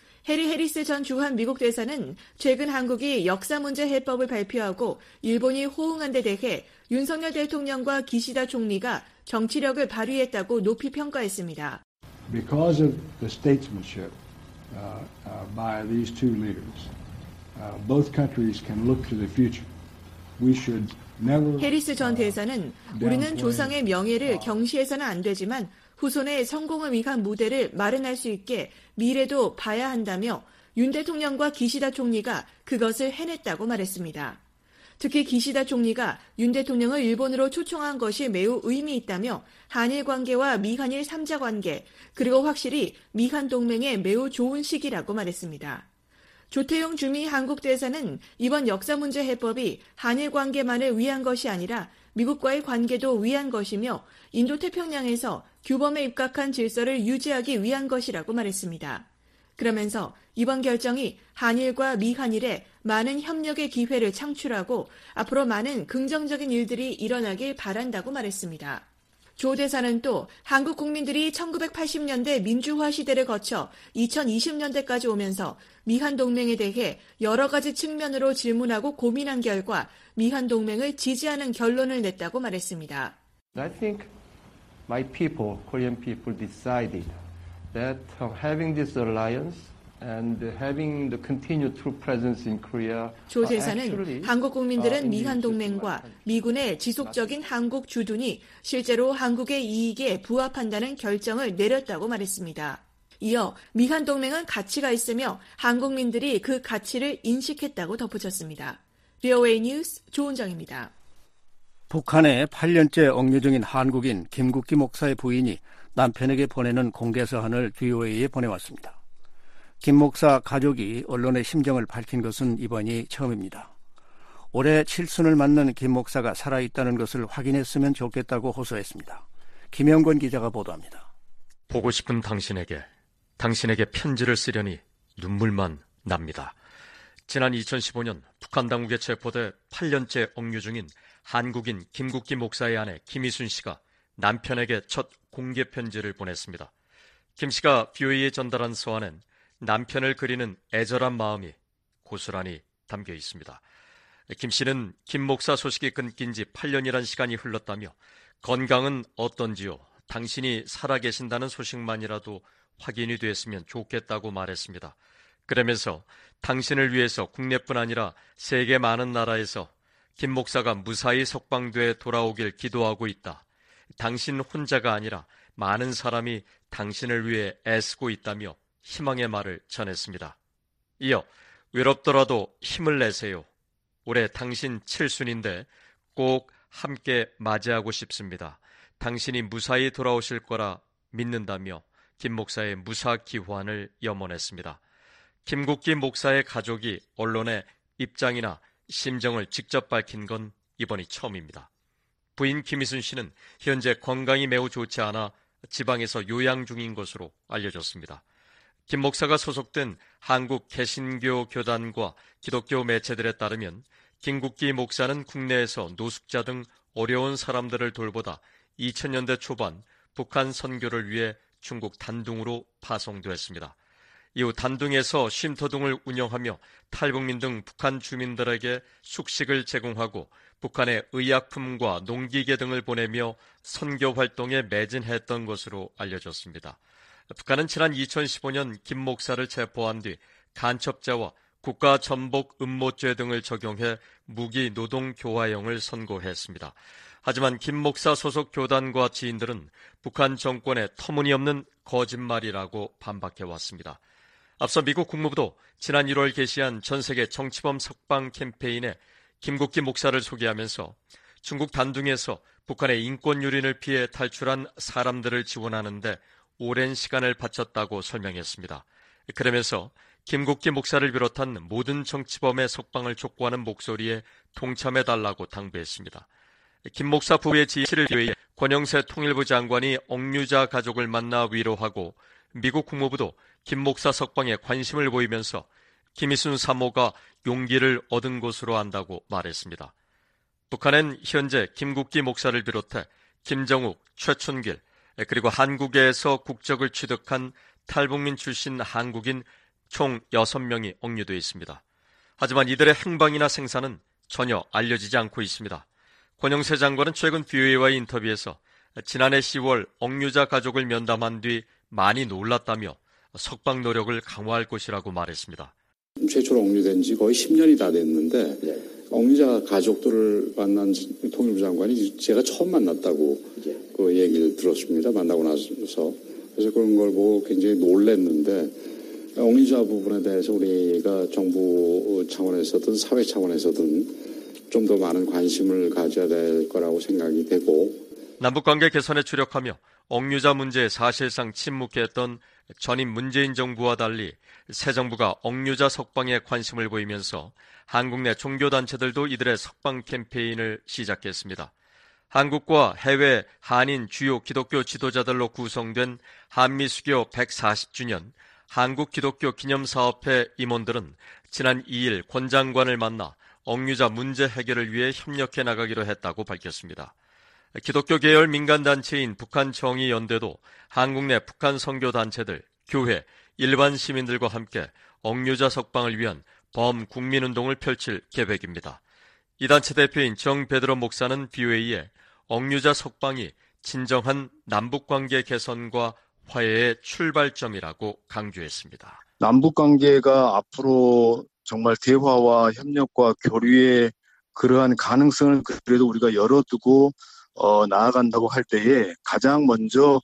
해리 해리스 전 주한 미국 대사는 최근 한국이 역사 문제 해법을 발표하고 일본이 호응한 데 대해 윤석열 대통령과 기시다 총리가 정치력을 발휘했다고 높이 평가했습니다. Because of the statesmanship by these two leaders, both countries can look to the future. We should never. 해리스 전 대사는 우리는 조상의 명예를 경시해서는 안 되지만 후손의 성공을 위한 무대를 마련할 수 있게 미래도 봐야 한다며 윤 대통령과 기시다 총리가 그것을 해냈다고 말했습니다. 특히 기시다 총리가 윤 대통령을 일본으로 초청한 것이 매우 의미 있다며 한일 관계와 미한일 3자 관계, 그리고 확실히 미한 동맹에 매우 좋은 시기라고 말했습니다. 조태용 주미 한국 대사는 이번 역사 문제 해법이 한일 관계만을 위한 것이 아니라 미국과의 관계도 위한 것이며 인도태평양에서 규범에 입각한 질서를 유지하기 위한 것이라고 말했습니다. 그러면서 이번 결정이 한일과 미한일에 많은 협력의 기회를 창출하고 앞으로 많은 긍정적인 일들이 일어나길 바란다고 말했습니다. 조 대사는 또 한국 국민들이 1980년대 민주화 시대를 거쳐 2020년대까지 오면서 미한 동맹에 대해 여러 가지 측면으로 질문하고 고민한 결과 미한 동맹을 지지하는 결론을 냈다고 말했습니다. I think my people, Korean people, decided that having this alliance and having the continued true presence in Korea. 조 대사는 한국 국민들은 미한 동맹과 미군의 지속적인 한국 주둔이 실제로 한국의 이익에 부합한다는 결정을 내렸다고 말했습니다. 이어 미한 동맹은 가치가 있으며 한국민들이 그 가치를 인식했다고 덧붙였습니다. VOA 뉴스 조은정입니다. 북한에 8년째 억류 중인 한국인 김국기 목사의 부인이 남편에게 보내는 공개서한을 VOA에 보내왔습니다. 김 목사 가족이 언론의 심정을 밝힌 것은 이번이 처음입니다. 올해 칠순을 맞는 김 목사가 살아있다는 것을 확인했으면 좋겠다고 호소했습니다. 김영권 기자가 보도합니다. 보고 싶은 당신에게 편지를 쓰려니 눈물만 납니다. 지난 2015년 북한 당국에 체포돼 8년째 억류 중인 한국인 김국기 목사의 아내 김희순 씨가 남편에게 첫 공개 편지를 보냈습니다. 김 씨가 VOA에 전달한 서한엔 남편을 그리는 애절한 마음이 고스란히 담겨 있습니다. 김 씨는 김 목사 소식이 끊긴 지 8년이란 시간이 흘렀다며 건강은 어떤지요? 당신이 살아계신다는 소식만이라도 확인이 됐으면 좋겠다고 말했습니다. 그러면서 당신을 위해서 국내뿐 아니라 세계 많은 나라에서 김 목사가 무사히 석방돼 돌아오길 기도하고 있다. 당신 혼자가 아니라 많은 사람이 당신을 위해 애쓰고 있다며 희망의 말을 전했습니다. 이어 외롭더라도 힘을 내세요. 올해 당신 7순인데 꼭 함께 맞이하고 싶습니다. 당신이 무사히 돌아오실 거라 믿는다며 김 목사의 무사 기환을 염원했습니다. 김국기 목사의 가족이 언론에 입장이나 심정을 직접 밝힌 건 이번이 처음입니다. 부인 김희순 씨는 현재 건강이 매우 좋지 않아 지방에서 요양 중인 것으로 알려졌습니다. 김 목사가 소속된 한국 개신교 교단과 기독교 매체들에 따르면 김국기 목사는 국내에서 노숙자 등 어려운 사람들을 돌보다 2000년대 초반 북한 선교를 위해 중국 단둥으로 파송됐습니다. 이후 단둥에서 쉼터 등을 운영하며 탈북민 등 북한 주민들에게 숙식을 제공하고 북한의 의약품과 농기계 등을 보내며 선교 활동에 매진했던 것으로 알려졌습니다. 북한은 지난 2015년 김 목사를 체포한 뒤 간첩죄와 국가전복 음모죄 등을 적용해 무기 노동 교화형을 선고했습니다. 하지만 김 목사 소속 교단과 지인들은 북한 정권의 터무니없는 거짓말이라고 반박해왔습니다. 앞서 미국 국무부도 지난 1월 개시한 전세계 정치범 석방 캠페인에 김국기 목사를 소개하면서 중국 단둥에서 북한의 인권 유린을 피해 탈출한 사람들을 지원하는데 오랜 시간을 바쳤다고 설명했습니다. 그러면서 김국기 목사를 비롯한 모든 정치범의 석방을 촉구하는 목소리에 동참해달라고 당부했습니다. 김 목사 부부의 지시를 위해 권영세 통일부 장관이 억류자 가족을 만나 위로하고 미국 국무부도 김 목사 석방에 관심을 보이면서 김희순 사모가 용기를 얻은 것으로 안다고 말했습니다. 북한은 현재 김국기 목사를 비롯해 김정욱, 최춘길, 그리고 한국에서 국적을 취득한 탈북민 출신 한국인 총 6명이 억류되어 있습니다. 하지만 이들의 행방이나 생사는 전혀 알려지지 않고 있습니다. 권영세 장관은 최근 VOA와의 인터뷰에서 지난해 10월 억류자 가족을 면담한 뒤 많이 놀랐다며 석방 노력을 강화할 것이라고 말했습니다. 최초로 억류된 지 거의 10년이 다 됐는데 억류자 가족들을 만난 통일부 장관이 제가 처음 만났다고 그 얘기를 들었습니다. 만나고 나서. 그래서 그런 걸 보고 굉장히 놀랐는데 억류자 부분에 대해서 우리가 정부 차원에서든 사회 차원에서든 좀 더 많은 관심을 가져야 될 거라고 생각이 되고 남북관계 개선에 주력하며 억류자 문제에 사실상 침묵했던 전임 문재인 정부와 달리 새 정부가 억류자 석방에 관심을 보이면서 한국 내 종교단체들도 이들의 석방 캠페인을 시작했습니다. 한국과 해외 한인 주요 기독교 지도자들로 구성된 한미수교 140주년 한국기독교 기념사업회 임원들은 지난 2일 권 장관을 만나 억류자 문제 해결을 위해 협력해 나가기로 했다고 밝혔습니다. 기독교 계열 민간단체인 북한정의연대도 한국 내 북한 선교단체들, 교회, 일반 시민들과 함께 억류자 석방을 위한 범국민운동을 펼칠 계획입니다. 이 단체 대표인 정 베드로 목사는 VOA에 억류자 석방이 진정한 남북관계 개선과 화해의 출발점이라고 강조했습니다. 남북관계가 앞으로 정말 대화와 협력과 교류의 그러한 가능성을 그래도 우리가 열어두고 나아간다고 할 때에 가장 먼저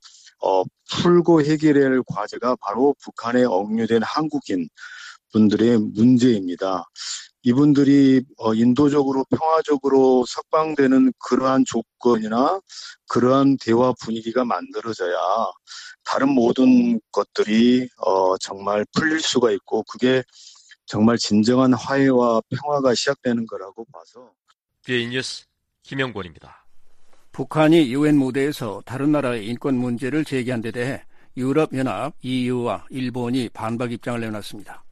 풀고 해결해야 할 과제가 바로 북한에 억류된 한국인 분들의 문제입니다. 이분들이 인도적으로 평화적으로 석방되는 그러한 조건이나 그러한 대화 분위기가 만들어져야 다른 모든 것들이 정말 풀릴 수가 있고 그게 정말 진정한 화해와 평화가 시작되는 거라고 봐서. BA 뉴스 김영권입니다. 북한이 UN 무대에서 다른 나라의 인권 문제를 제기한 데 대해 유럽연합, EU와 일본이 반박 입장을 내놨습니다.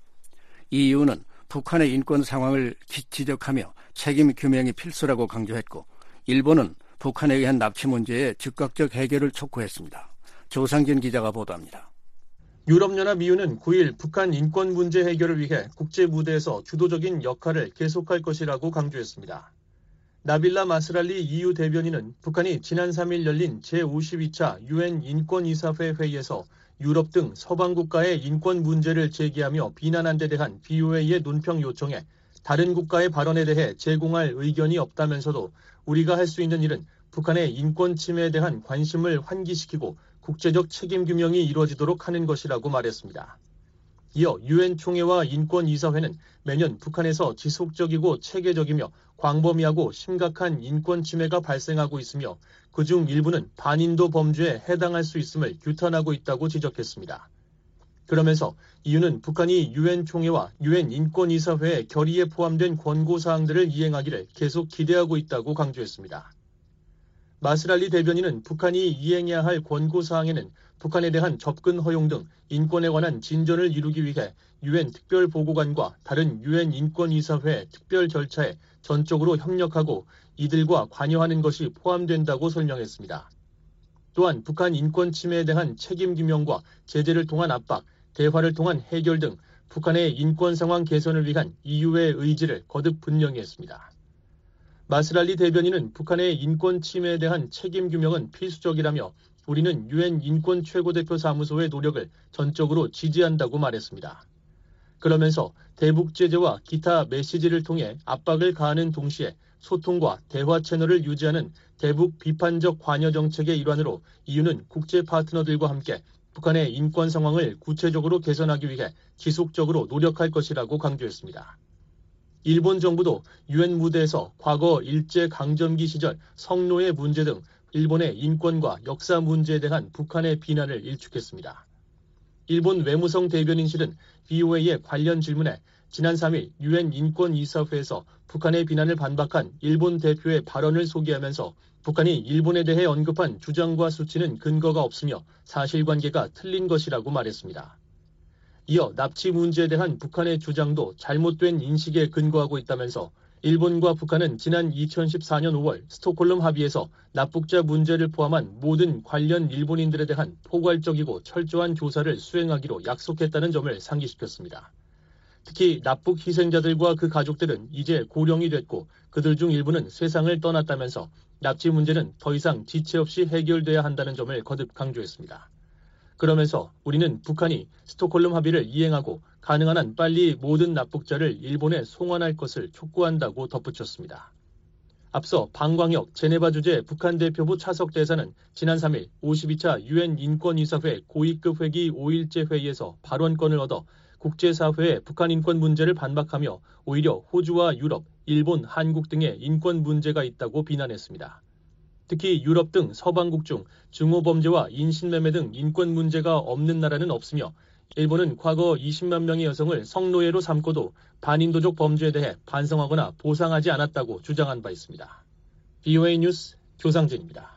EU는 북한의 인권 상황을 지적하며 책임 규명이 필수라고 강조했고 일본은 북한에 의한 납치 문제의 즉각적 해결을 촉구했습니다. 조상진 기자가 보도합니다. 유럽연합 EU는 9일 북한 인권 문제 해결을 위해 국제 무대에서 주도적인 역할을 계속할 것이라고 강조했습니다. 나빌라 마스랄리 EU 대변인은 북한이 지난 3일 열린 제52차 UN 인권이사회 회의에서 유럽 등 서방 국가의 인권 문제를 제기하며 비난한 데 대한 BOA의 논평 요청에 다른 국가의 발언에 대해 제공할 의견이 없다면서도 우리가 할 수 있는 일은 북한의 인권 침해에 대한 관심을 환기시키고 국제적 책임 규명이 이루어지도록 하는 것이라고 말했습니다. 이어 UN 총회와 인권이사회는 매년 북한에서 지속적이고 체계적이며 광범위하고 심각한 인권 침해가 발생하고 있으며 그중 일부는 반인도 범죄에 해당할 수 있음을 규탄하고 있다고 지적했습니다. 그러면서 EU는 북한이 UN 총회와 UN 인권이사회의 결의에 포함된 권고사항들을 이행하기를 계속 기대하고 있다고 강조했습니다. 마스랄리 대변인은 북한이 이행해야 할 권고사항에는 북한에 대한 접근 허용 등 인권에 관한 진전을 이루기 위해 UN 특별보고관과 다른 UN 인권이사회 특별 절차에 전적으로 협력하고 이들과 관여하는 것이 포함된다고 설명했습니다. 또한 북한 인권 침해에 대한 책임 규명과 제재를 통한 압박, 대화를 통한 해결 등 북한의 인권 상황 개선을 위한 EU의 의지를 거듭 분명히 했습니다. 마스랄리 대변인은 북한의 인권 침해에 대한 책임 규명은 필수적이라며 우리는 UN 인권 최고대표 사무소의 노력을 전적으로 지지한다고 말했습니다. 그러면서 대북 제재와 기타 메시지를 통해 압박을 가하는 동시에 소통과 대화 채널을 유지하는 대북 비판적 관여 정책의 일환으로 EU는 국제 파트너들과 함께 북한의 인권 상황을 구체적으로 개선하기 위해 지속적으로 노력할 것이라고 강조했습니다. 일본 정부도 UN 무대에서 과거 일제강점기 시절 성노예 문제 등 일본의 인권과 역사 문제에 대한 북한의 비난을 일축했습니다. 일본 외무성 대변인실은 BOA의 관련 질문에 지난 3일 UN 인권이사회에서 북한의 비난을 반박한 일본 대표의 발언을 소개하면서 북한이 일본에 대해 언급한 주장과 수치는 근거가 없으며 사실관계가 틀린 것이라고 말했습니다. 이어 납치 문제에 대한 북한의 주장도 잘못된 인식에 근거하고 있다면서 일본과 북한은 지난 2014년 5월 스톡홀름 합의에서 납북자 문제를 포함한 모든 관련 일본인들에 대한 포괄적이고 철저한 조사를 수행하기로 약속했다는 점을 상기시켰습니다. 특히 납북 희생자들과 그 가족들은 이제 고령이 됐고 그들 중 일부는 세상을 떠났다면서 납치 문제는 더 이상 지체 없이 해결돼야 한다는 점을 거듭 강조했습니다. 그러면서 우리는 북한이 스톡홀름 합의를 이행하고 가능한 한 빨리 모든 납북자를 일본에 송환할 것을 촉구한다고 덧붙였습니다. 앞서 방광혁 제네바 주재 북한 대표부 차석 대사는 지난 3일 52차 UN 인권이사회 고위급 회기 5일째 회의에서 발언권을 얻어 국제사회의 북한 인권 문제를 반박하며 오히려 호주와 유럽, 일본, 한국 등의 인권 문제가 있다고 비난했습니다. 특히 유럽 등 서방국 중 증오범죄와 인신매매 등 인권 문제가 없는 나라는 없으며 일본은 과거 20만 명의 여성을 성노예로 삼고도 반인도적 범죄에 대해 반성하거나 보상하지 않았다고 주장한 바 있습니다. BOA 뉴스 조상진입니다.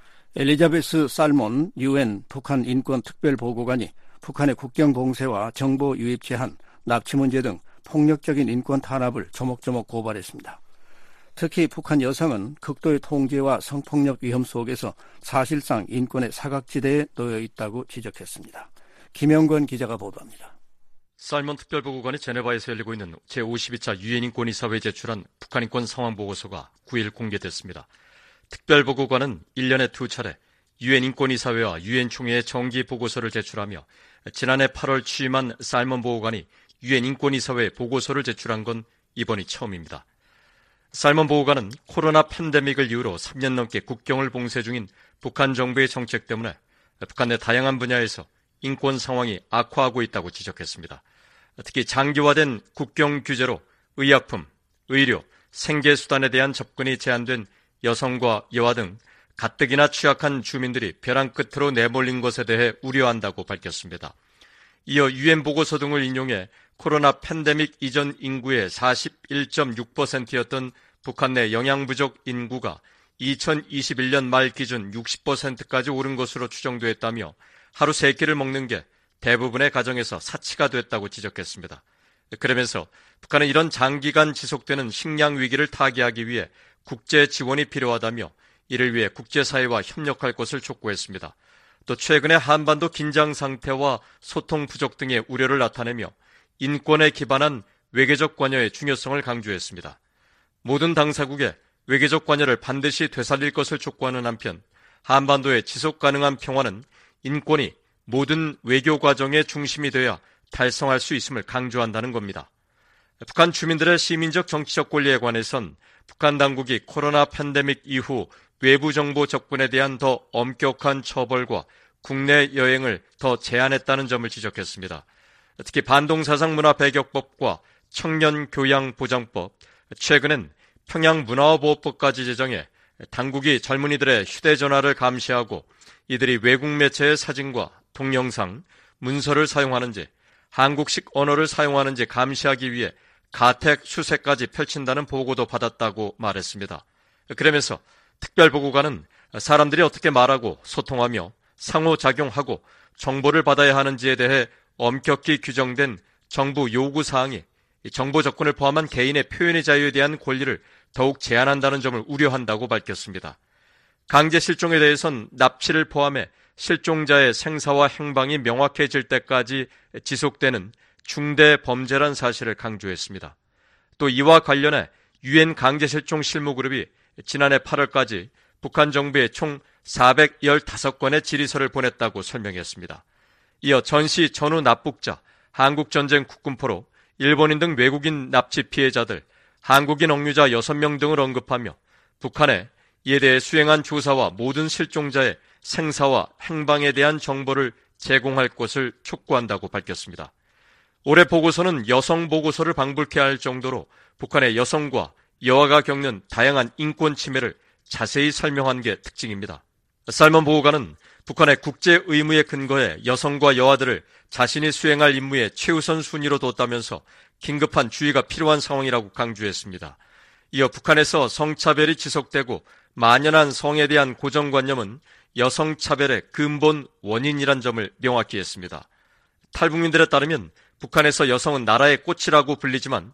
엘리자베스 살몬 UN 북한 인권 특별보고관이 북한의 국경 봉쇄와 정보 유입 제한, 납치 문제 등 폭력적인 인권 탄압을 조목조목 고발했습니다. 특히 북한 여성은 극도의 통제와 성폭력 위험 속에서 사실상 인권의 사각지대에 놓여 있다고 지적했습니다. 김영건 기자가 보도합니다. 살몬 특별보고관이 제네바에서 열리고 있는 제52차 UN 인권이사회에 제출한 북한 인권 상황 보고서가 9일 공개됐습니다. 특별보고관은 1년에 2차례 UN 인권이사회와 UN 총회에 정기 보고서를 제출하며 지난해 8월 취임한 살몬 보고관이 UN 인권이사회에 보고서를 제출한 건 이번이 처음입니다. 살몬 보고관은 코로나 팬데믹을 이유로 3년 넘게 국경을 봉쇄 중인 북한 정부의 정책 때문에 북한 내 다양한 분야에서 인권 상황이 악화하고 있다고 지적했습니다. 특히 장기화된 국경 규제로 의약품, 의료, 생계수단에 대한 접근이 제한된 여성과 여아 등 가뜩이나 취약한 주민들이 벼랑 끝으로 내몰린 것에 대해 우려한다고 밝혔습니다. 이어 UN 보고서 등을 인용해 코로나 팬데믹 이전 인구의 41.6%였던 북한 내 영양 부족 인구가 2021년 말 기준 60%까지 오른 것으로 추정됐다며 하루 3끼를 먹는 게 대부분의 가정에서 사치가 됐다고 지적했습니다. 그러면서 북한은 이런 장기간 지속되는 식량 위기를 타개하기 위해 국제 지원이 필요하다며 이를 위해 국제사회와 협력할 것을 촉구했습니다. 또 최근의 한반도 긴장 상태와 소통 부족 등의 우려를 나타내며 인권에 기반한 외교적 관여의 중요성을 강조했습니다. 모든 당사국에 외교적 관여를 반드시 되살릴 것을 촉구하는 한편 한반도의 지속 가능한 평화는 인권이 모든 외교 과정의 중심이 되어야 달성할 수 있음을 강조한다는 겁니다. 북한 주민들의 시민적 정치적 권리에 관해선 북한 당국이 코로나 팬데믹 이후 외부 정보 접근에 대한 더 엄격한 처벌과 국내 여행을 더 제한했다는 점을 지적했습니다. 특히 반동사상문화배격법과 청년교양보장법, 최근엔 평양문화보호법까지 제정해 당국이 젊은이들의 휴대전화를 감시하고 이들이 외국 매체의 사진과 동영상, 문서를 사용하는지 한국식 언어를 사용하는지 감시하기 위해 가택 수색까지 펼친다는 보고도 받았다고 말했습니다. 그러면서 특별보고관은 사람들이 어떻게 말하고 소통하며 상호작용하고 정보를 받아야 하는지에 대해 엄격히 규정된 정부 요구사항이 정보 접근을 포함한 개인의 표현의 자유에 대한 권리를 더욱 제한한다는 점을 우려한다고 밝혔습니다. 강제 실종에 대해선 납치를 포함해 실종자의 생사와 행방이 명확해질 때까지 지속되는 중대 범죄란 사실을 강조했습니다. 또 이와 관련해 유엔 강제실종 실무그룹이 지난해 8월까지 북한 정부에 총 415건의 질의서를 보냈다고 설명했습니다. 이어 전시 전후 납북자, 한국전쟁 국군포로 일본인 등 외국인 납치 피해자들, 한국인 억류자 6명 등을 언급하며 북한에 이에 대해 수행한 조사와 모든 실종자의 생사와 행방에 대한 정보를 제공할 것을 촉구한다고 밝혔습니다. 올해 보고서는 여성 보고서를 방불케 할 정도로 북한의 여성과 여아가 겪는 다양한 인권 침해를 자세히 설명한 게 특징입니다. 살먼 보고관은 북한의 국제 의무에 근거해 여성과 여아들을 자신이 수행할 임무의 최우선 순위로 뒀다면서 긴급한 주의가 필요한 상황이라고 강조했습니다. 이어 북한에서 성차별이 지속되고 만연한 성에 대한 고정관념은 여성차별의 근본 원인이란 점을 명확히 했습니다. 탈북민들에 따르면 북한에서 여성은 나라의 꽃이라고 불리지만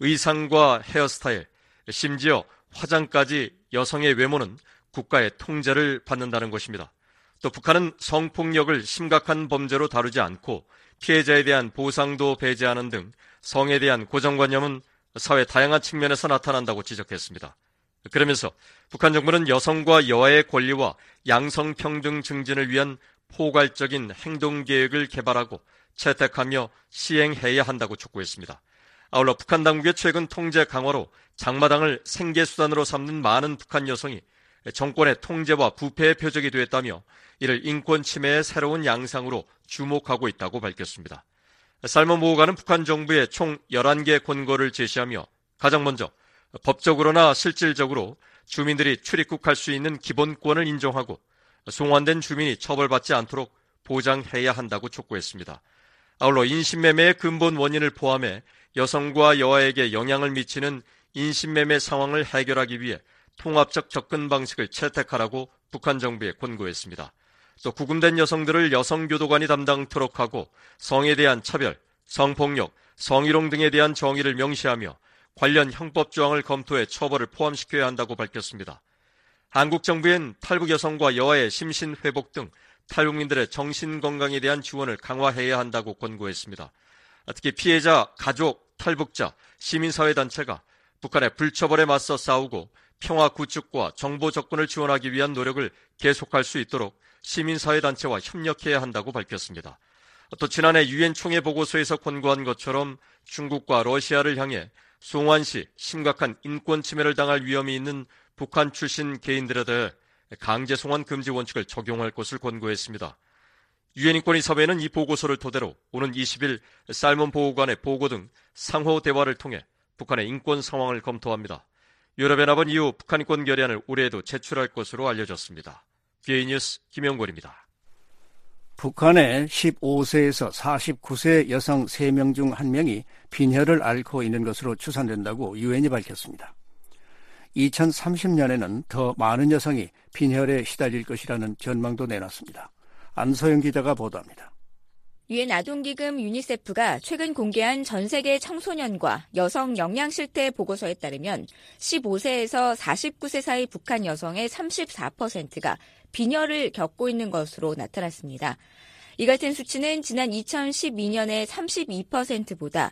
의상과 헤어스타일, 심지어 화장까지 여성의 외모는 국가의 통제를 받는다는 것입니다. 또 북한은 성폭력을 심각한 범죄로 다루지 않고 피해자에 대한 보상도 배제하는 등 성에 대한 고정관념은 사회 다양한 측면에서 나타난다고 지적했습니다. 그러면서 북한 정부는 여성과 여아의 권리와 양성평등 증진을 위한 포괄적인 행동계획을 개발하고 채택하며 시행해야 한다고 촉구했습니다. 아울러 북한 당국의 최근 통제 강화로 장마당을 생계수단으로 삼는 많은 북한 여성이 정권의 통제와 부패의 표적이 됐다며 이를 인권 침해의 새로운 양상으로 주목하고 있다고 밝혔습니다. 살먼 보고관은 북한 정부에 총 11개 권고를 제시하며 가장 먼저 법적으로나 실질적으로 주민들이 출입국할 수 있는 기본권을 인정하고 송환된 주민이 처벌받지 않도록 보장해야 한다고 촉구했습니다. 아울러 인신매매의 근본 원인을 포함해 여성과 여아에게 영향을 미치는 인신매매 상황을 해결하기 위해 통합적 접근 방식을 채택하라고 북한 정부에 권고했습니다. 또 구금된 여성들을 여성교도관이 담당토록 하고 성에 대한 차별, 성폭력, 성희롱 등에 대한 정의를 명시하며 관련 형법 조항을 검토해 처벌을 포함시켜야 한다고 밝혔습니다. 한국 정부엔 탈북 여성과 여아의 심신 회복 등 탈북민들의 정신 건강에 대한 지원을 강화해야 한다고 권고했습니다. 특히 피해자, 가족, 탈북자, 시민사회단체가 북한의 불처벌에 맞서 싸우고 평화 구축과 정보 접근을 지원하기 위한 노력을 계속할 수 있도록 시민사회단체와 협력해야 한다고 밝혔습니다. 또 지난해 유엔 총회 보고서에서 권고한 것처럼 중국과 러시아를 향해 송환 시 심각한 인권 침해를 당할 위험이 있는 북한 출신 개인들에 대해 강제 송환 금지 원칙을 적용할 것을 권고했습니다. 유엔 인권이사회는 이 보고서를 토대로 오는 20일 살먼 보고관의 보고 등 상호 대화를 통해 북한의 인권 상황을 검토합니다. 유럽연합은 이후 북한 인권 결의안을 올해에도 제출할 것으로 알려졌습니다. BA 뉴스 김영권입니다. 북한의 15세에서 49세 여성 3명 중 1명이 빈혈을 앓고 있는 것으로 추산된다고 유엔이 밝혔습니다. 2030년에는 더 많은 여성이 빈혈에 시달릴 것이라는 전망도 내놨습니다. 안소영 기자가 보도합니다. 유엔 아동기금 유니세프가 최근 공개한 전 세계 청소년과 여성 영양 실태 보고서에 따르면 15세에서 49세 사이 북한 여성의 34%가 빈혈을 겪고 있는 것으로 나타났습니다. 이 같은 수치는 지난 2012년의 32%보다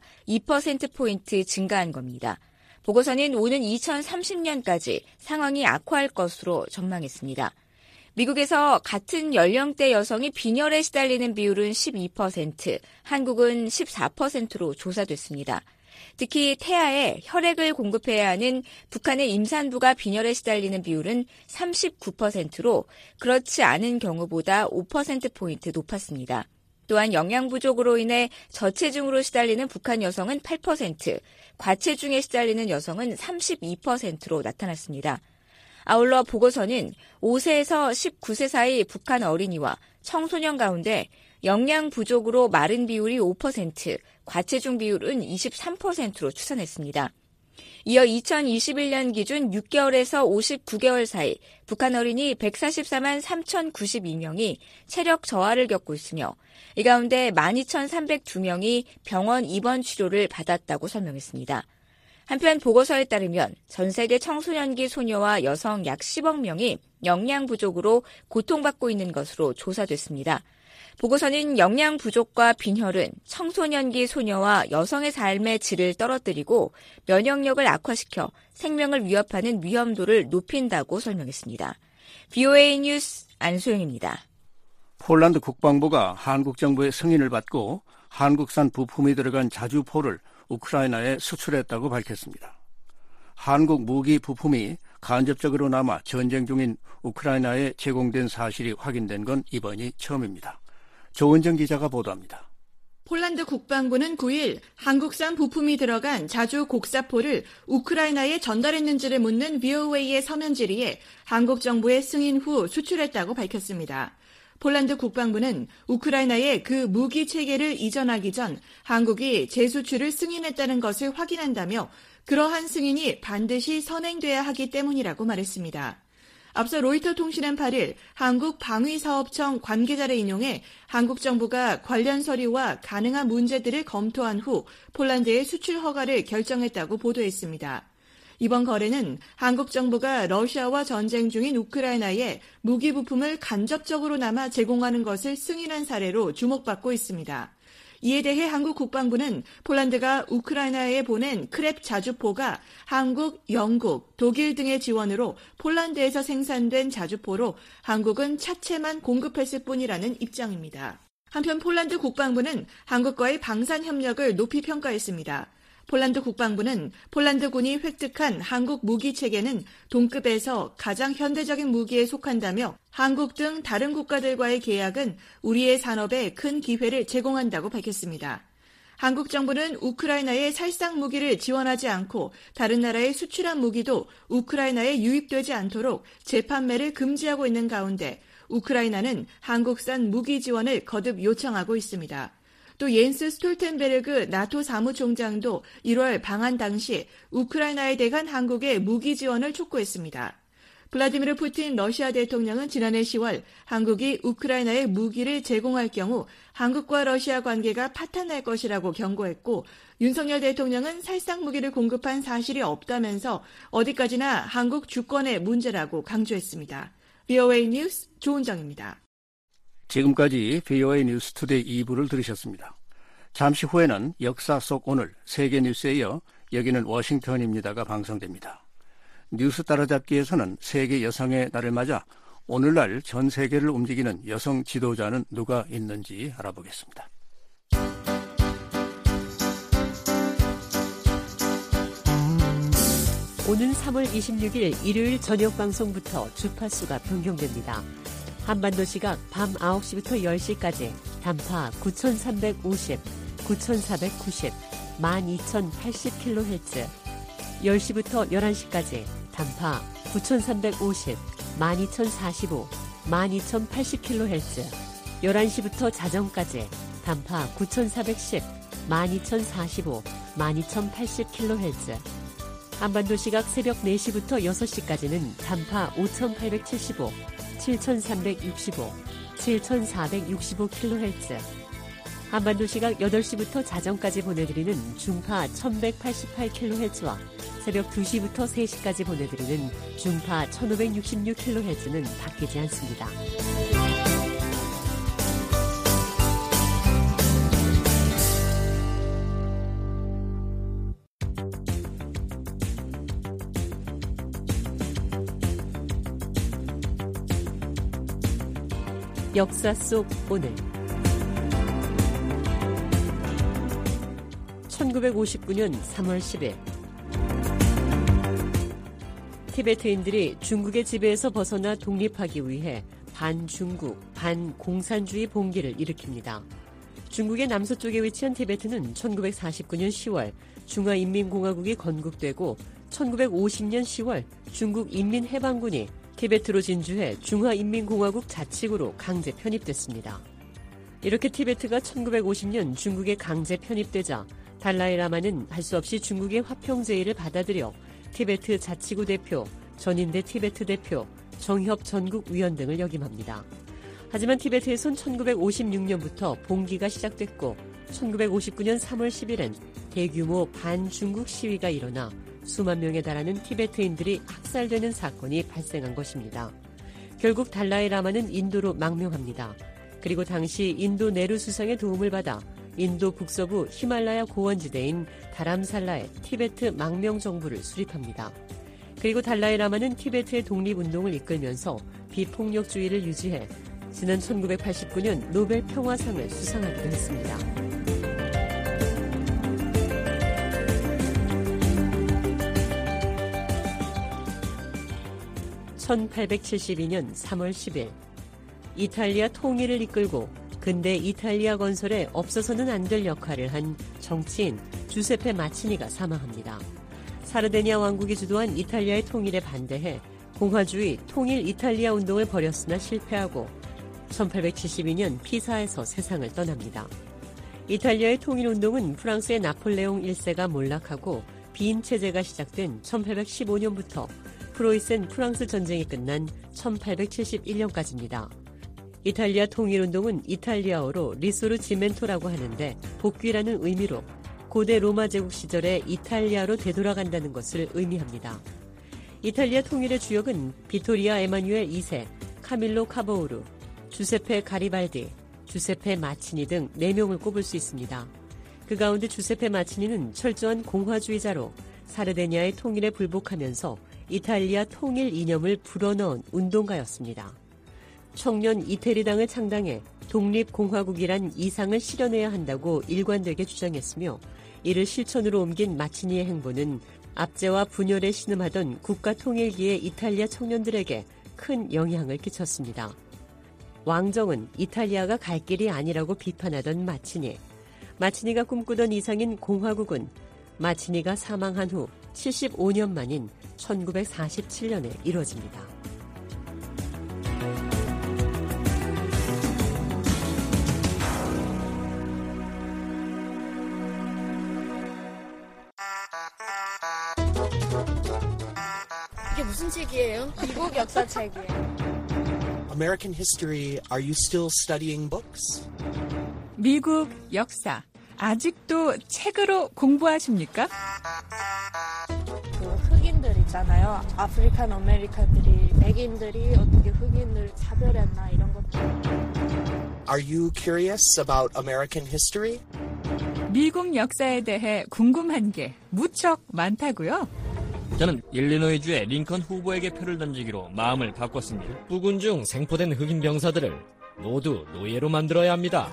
2%포인트 증가한 겁니다. 보고서는 오는 2030년까지 상황이 악화할 것으로 전망했습니다. 미국에서 같은 연령대 여성이 빈혈에 시달리는 비율은 12%, 한국은 14%로 조사됐습니다. 특히 태아에 혈액을 공급해야 하는 북한의 임산부가 빈혈에 시달리는 비율은 39%로 그렇지 않은 경우보다 5%포인트 높았습니다. 또한 영양 부족으로 인해 저체중으로 시달리는 북한 여성은 8%, 과체중에 시달리는 여성은 32%로 나타났습니다. 아울러 보고서는 5세에서 19세 사이 북한 어린이와 청소년 가운데 영양 부족으로 마른 비율이 5%, 과체중 비율은 23%로 추산했습니다. 이어 2021년 기준 6개월에서 59개월 사이 북한 어린이 144만 3,092명이 체력 저하를 겪고 있으며 이 가운데 12,302명이 병원 입원 치료를 받았다고 설명했습니다. 한편 보고서에 따르면 전 세계 청소년기 소녀와 여성 약 10억 명이 영양 부족으로 고통받고 있는 것으로 조사됐습니다. 보고서는 영양 부족과 빈혈은 청소년기 소녀와 여성의 삶의 질을 떨어뜨리고 면역력을 악화시켜 생명을 위협하는 위험도를 높인다고 설명했습니다. VOA 뉴스 안소영입니다. 폴란드 국방부가 한국 정부의 승인을 받고 한국산 부품이 들어간 자주포를 우크라이나에 수출했다고 밝혔습니다. 한국 무기 부품이 간접적으로 남아 전쟁 중인 우크라이나에 제공된 사실이 확인된 건 이번이 처음입니다. 조은정 기자가 보도합니다. 폴란드 국방부는 9일 한국산 부품이 들어간 자주 곡사포를 우크라이나에 전달했는지를 묻는 VOA의 서면 질의에 한국 정부의 승인 후 수출했다고 밝혔습니다. 폴란드 국방부는 우크라이나에 그 무기 체계를 이전하기 전 한국이 재수출을 승인했다는 것을 확인한다며 그러한 승인이 반드시 선행돼야 하기 때문이라고 말했습니다. 앞서 로이터 통신은 8일 한국방위사업청 관계자를 인용해 한국 정부가 관련 서류와 가능한 문제들을 검토한 후 폴란드의 수출 허가를 결정했다고 보도했습니다. 이번 거래는 한국 정부가 러시아와 전쟁 중인 우크라이나에 무기 부품을 간접적으로 남아 제공하는 것을 승인한 사례로 주목받고 있습니다. 이에 대해 한국 국방부는 폴란드가 우크라이나에 보낸 크랩 자주포가 한국, 영국, 독일 등의 지원으로 폴란드에서 생산된 자주포로 한국은 차체만 공급했을 뿐이라는 입장입니다. 한편 폴란드 국방부는 한국과의 방산 협력을 높이 평가했습니다. 폴란드 국방부는 폴란드군이 획득한 한국 무기 체계는 동급에서 가장 현대적인 무기에 속한다며 한국 등 다른 국가들과의 계약은 우리의 산업에 큰 기회를 제공한다고 밝혔습니다. 한국 정부는 우크라이나에 살상 무기를 지원하지 않고 다른 나라에 수출한 무기도 우크라이나에 유입되지 않도록 재판매를 금지하고 있는 가운데 우크라이나는 한국산 무기 지원을 거듭 요청하고 있습니다. 또 옌스 스톨텐베르그 나토 사무총장도 1월 방한 당시 우크라이나에 대한 한국의 무기 지원을 촉구했습니다. 블라디미르 푸틴 러시아 대통령은 지난해 10월 한국이 우크라이나에 무기를 제공할 경우 한국과 러시아 관계가 파탄날 것이라고 경고했고 윤석열 대통령은 살상 무기를 공급한 사실이 없다면서 어디까지나 한국 주권의 문제라고 강조했습니다. VOA 뉴스 조은정입니다. 지금까지 VOA 뉴스 투데이 2부를 들으셨습니다. 잠시 후에는 역사 속 오늘 세계 뉴스에 이어 여기는 워싱턴입니다가 방송됩니다. 뉴스 따라잡기에서는 세계 여성의 날을 맞아 오늘날 전 세계를 움직이는 여성 지도자는 누가 있는지 알아보겠습니다. 오는 3월 26일 일요일 저녁 방송부터 주파수가 변경됩니다. 한반도 시각 밤 9시부터 10시까지 단파 9350, 9490, 12080kHz, 10시부터 11시까지 단파 9350, 12045, 12080kHz, 11시부터 자정까지 단파 9410, 12045, 12080kHz, 한반도 시각 새벽 4시부터 6시까지는 단파 5875, 7365, 7465kHz, 한반도 시각 8시부터 자정까지 보내드리는 중파 1188kHz와 새벽 2시부터 3시까지 보내드리는 중파 1566kHz는 바뀌지 않습니다. 역사 속 오늘 1959년 3월 10일 티베트인들이 중국의 지배에서 벗어나 독립하기 위해 반중국, 반공산주의 봉기를 일으킵니다. 중국의 남서쪽에 위치한 티베트는 1949년 10월 중화인민공화국이 건국되고 1950년 10월 중국인민해방군이 티베트로 진주해 중화인민공화국 자치구로 강제 편입됐습니다. 이렇게 티베트가 1950년 중국에 강제 편입되자 달라이라마는 할 수 없이 중국의 화평제의를 받아들여 티베트 자치구 대표, 전인대 티베트 대표, 정협 전국위원 등을 역임합니다. 하지만 티베트에선 1956년부터 봉기가 시작됐고 1959년 3월 10일엔 대규모 반중국 시위가 일어나 수만 명에 달하는 티베트인들이 학살되는 사건이 발생한 것입니다. 결국 달라이라마는 인도로 망명합니다. 그리고 당시 인도 네루 수상의 도움을 받아 인도 북서부 히말라야 고원지대인 다람살라의 티베트 망명 정부를 수립합니다. 그리고 달라이라마는 티베트의 독립운동을 이끌면서 비폭력주의를 유지해 지난 1989년 노벨 평화상을 수상하기도 했습니다. 1872년 3월 10일 이탈리아 통일을 이끌고 근대 이탈리아 건설에 없어서는 안 될 역할을 한 정치인 주세페 마치니가 사망합니다. 사르데니아 왕국이 주도한 이탈리아의 통일에 반대해 공화주의 통일 이탈리아 운동을 벌였으나 실패하고 1872년 피사에서 세상을 떠납니다. 이탈리아의 통일운동은 프랑스의 나폴레옹 1세가 몰락하고 빈 체제가 시작된 1815년부터 프로이센 프랑스 전쟁이 끝난 1871년까지입니다. 이탈리아 통일운동은 이탈리아어로 리소르지멘토라고 하는데 복귀라는 의미로 고대 로마 제국 시절에 이탈리아로 되돌아간다는 것을 의미합니다. 이탈리아 통일의 주역은 비토리아 에마뉴엘 2세, 카밀로 카보우르, 주세페 가리발디, 주세페 마치니 등 4명을 꼽을 수 있습니다. 그 가운데 주세페 마치니는 철저한 공화주의자로 사르데니아의 통일에 불복하면서 이탈리아 통일 이념을 불어넣은 운동가였습니다. 청년 이태리당을 창당해 독립공화국이란 이상을 실현해야 한다고 일관되게 주장했으며 이를 실천으로 옮긴 마치니의 행보는 압제와 분열에 신음하던 국가통일기의 이탈리아 청년들에게 큰 영향을 끼쳤습니다. 왕정은 이탈리아가 갈 길이 아니라고 비판하던 마치니. 마치니가 꿈꾸던 이상인 공화국은 마치니가 사망한 후 75년 만인 1947년에 이뤄집니다. 이게 무슨 책이에요? 미국 역사 책이에요. American history, are you still studying books? 미국 역사, 아직도 책으로 공부하십니까? 그 흑인들 있잖아요. 아프리칸 아메리칸들이, 백인들이 어떻게 흑인을 차별했나 이런 것들. Are you curious about American history? 미국 역사에 대해 궁금한 게 무척 많다고요? 저는 일리노이주의 링컨 후보에게 표를 던지기로 마음을 바꿨습니다. 부군 중 생포된 흑인 병사들을 모두 노예로 만들어야 합니다.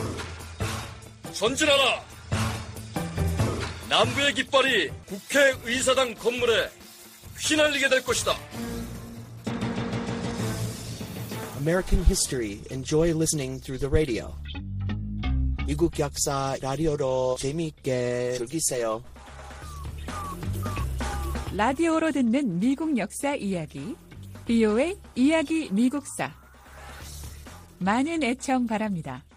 전진하라! 남부의 깃발이 국회의사당 건물에 휘날리게 될 것이다. American history, enjoy listening through the radio. 미국 역사 라디오로 재미있게 즐기세요. 라디오로 듣는 미국 역사 이야기, VOA 이야기 미국사. 많은 애청 바랍니다.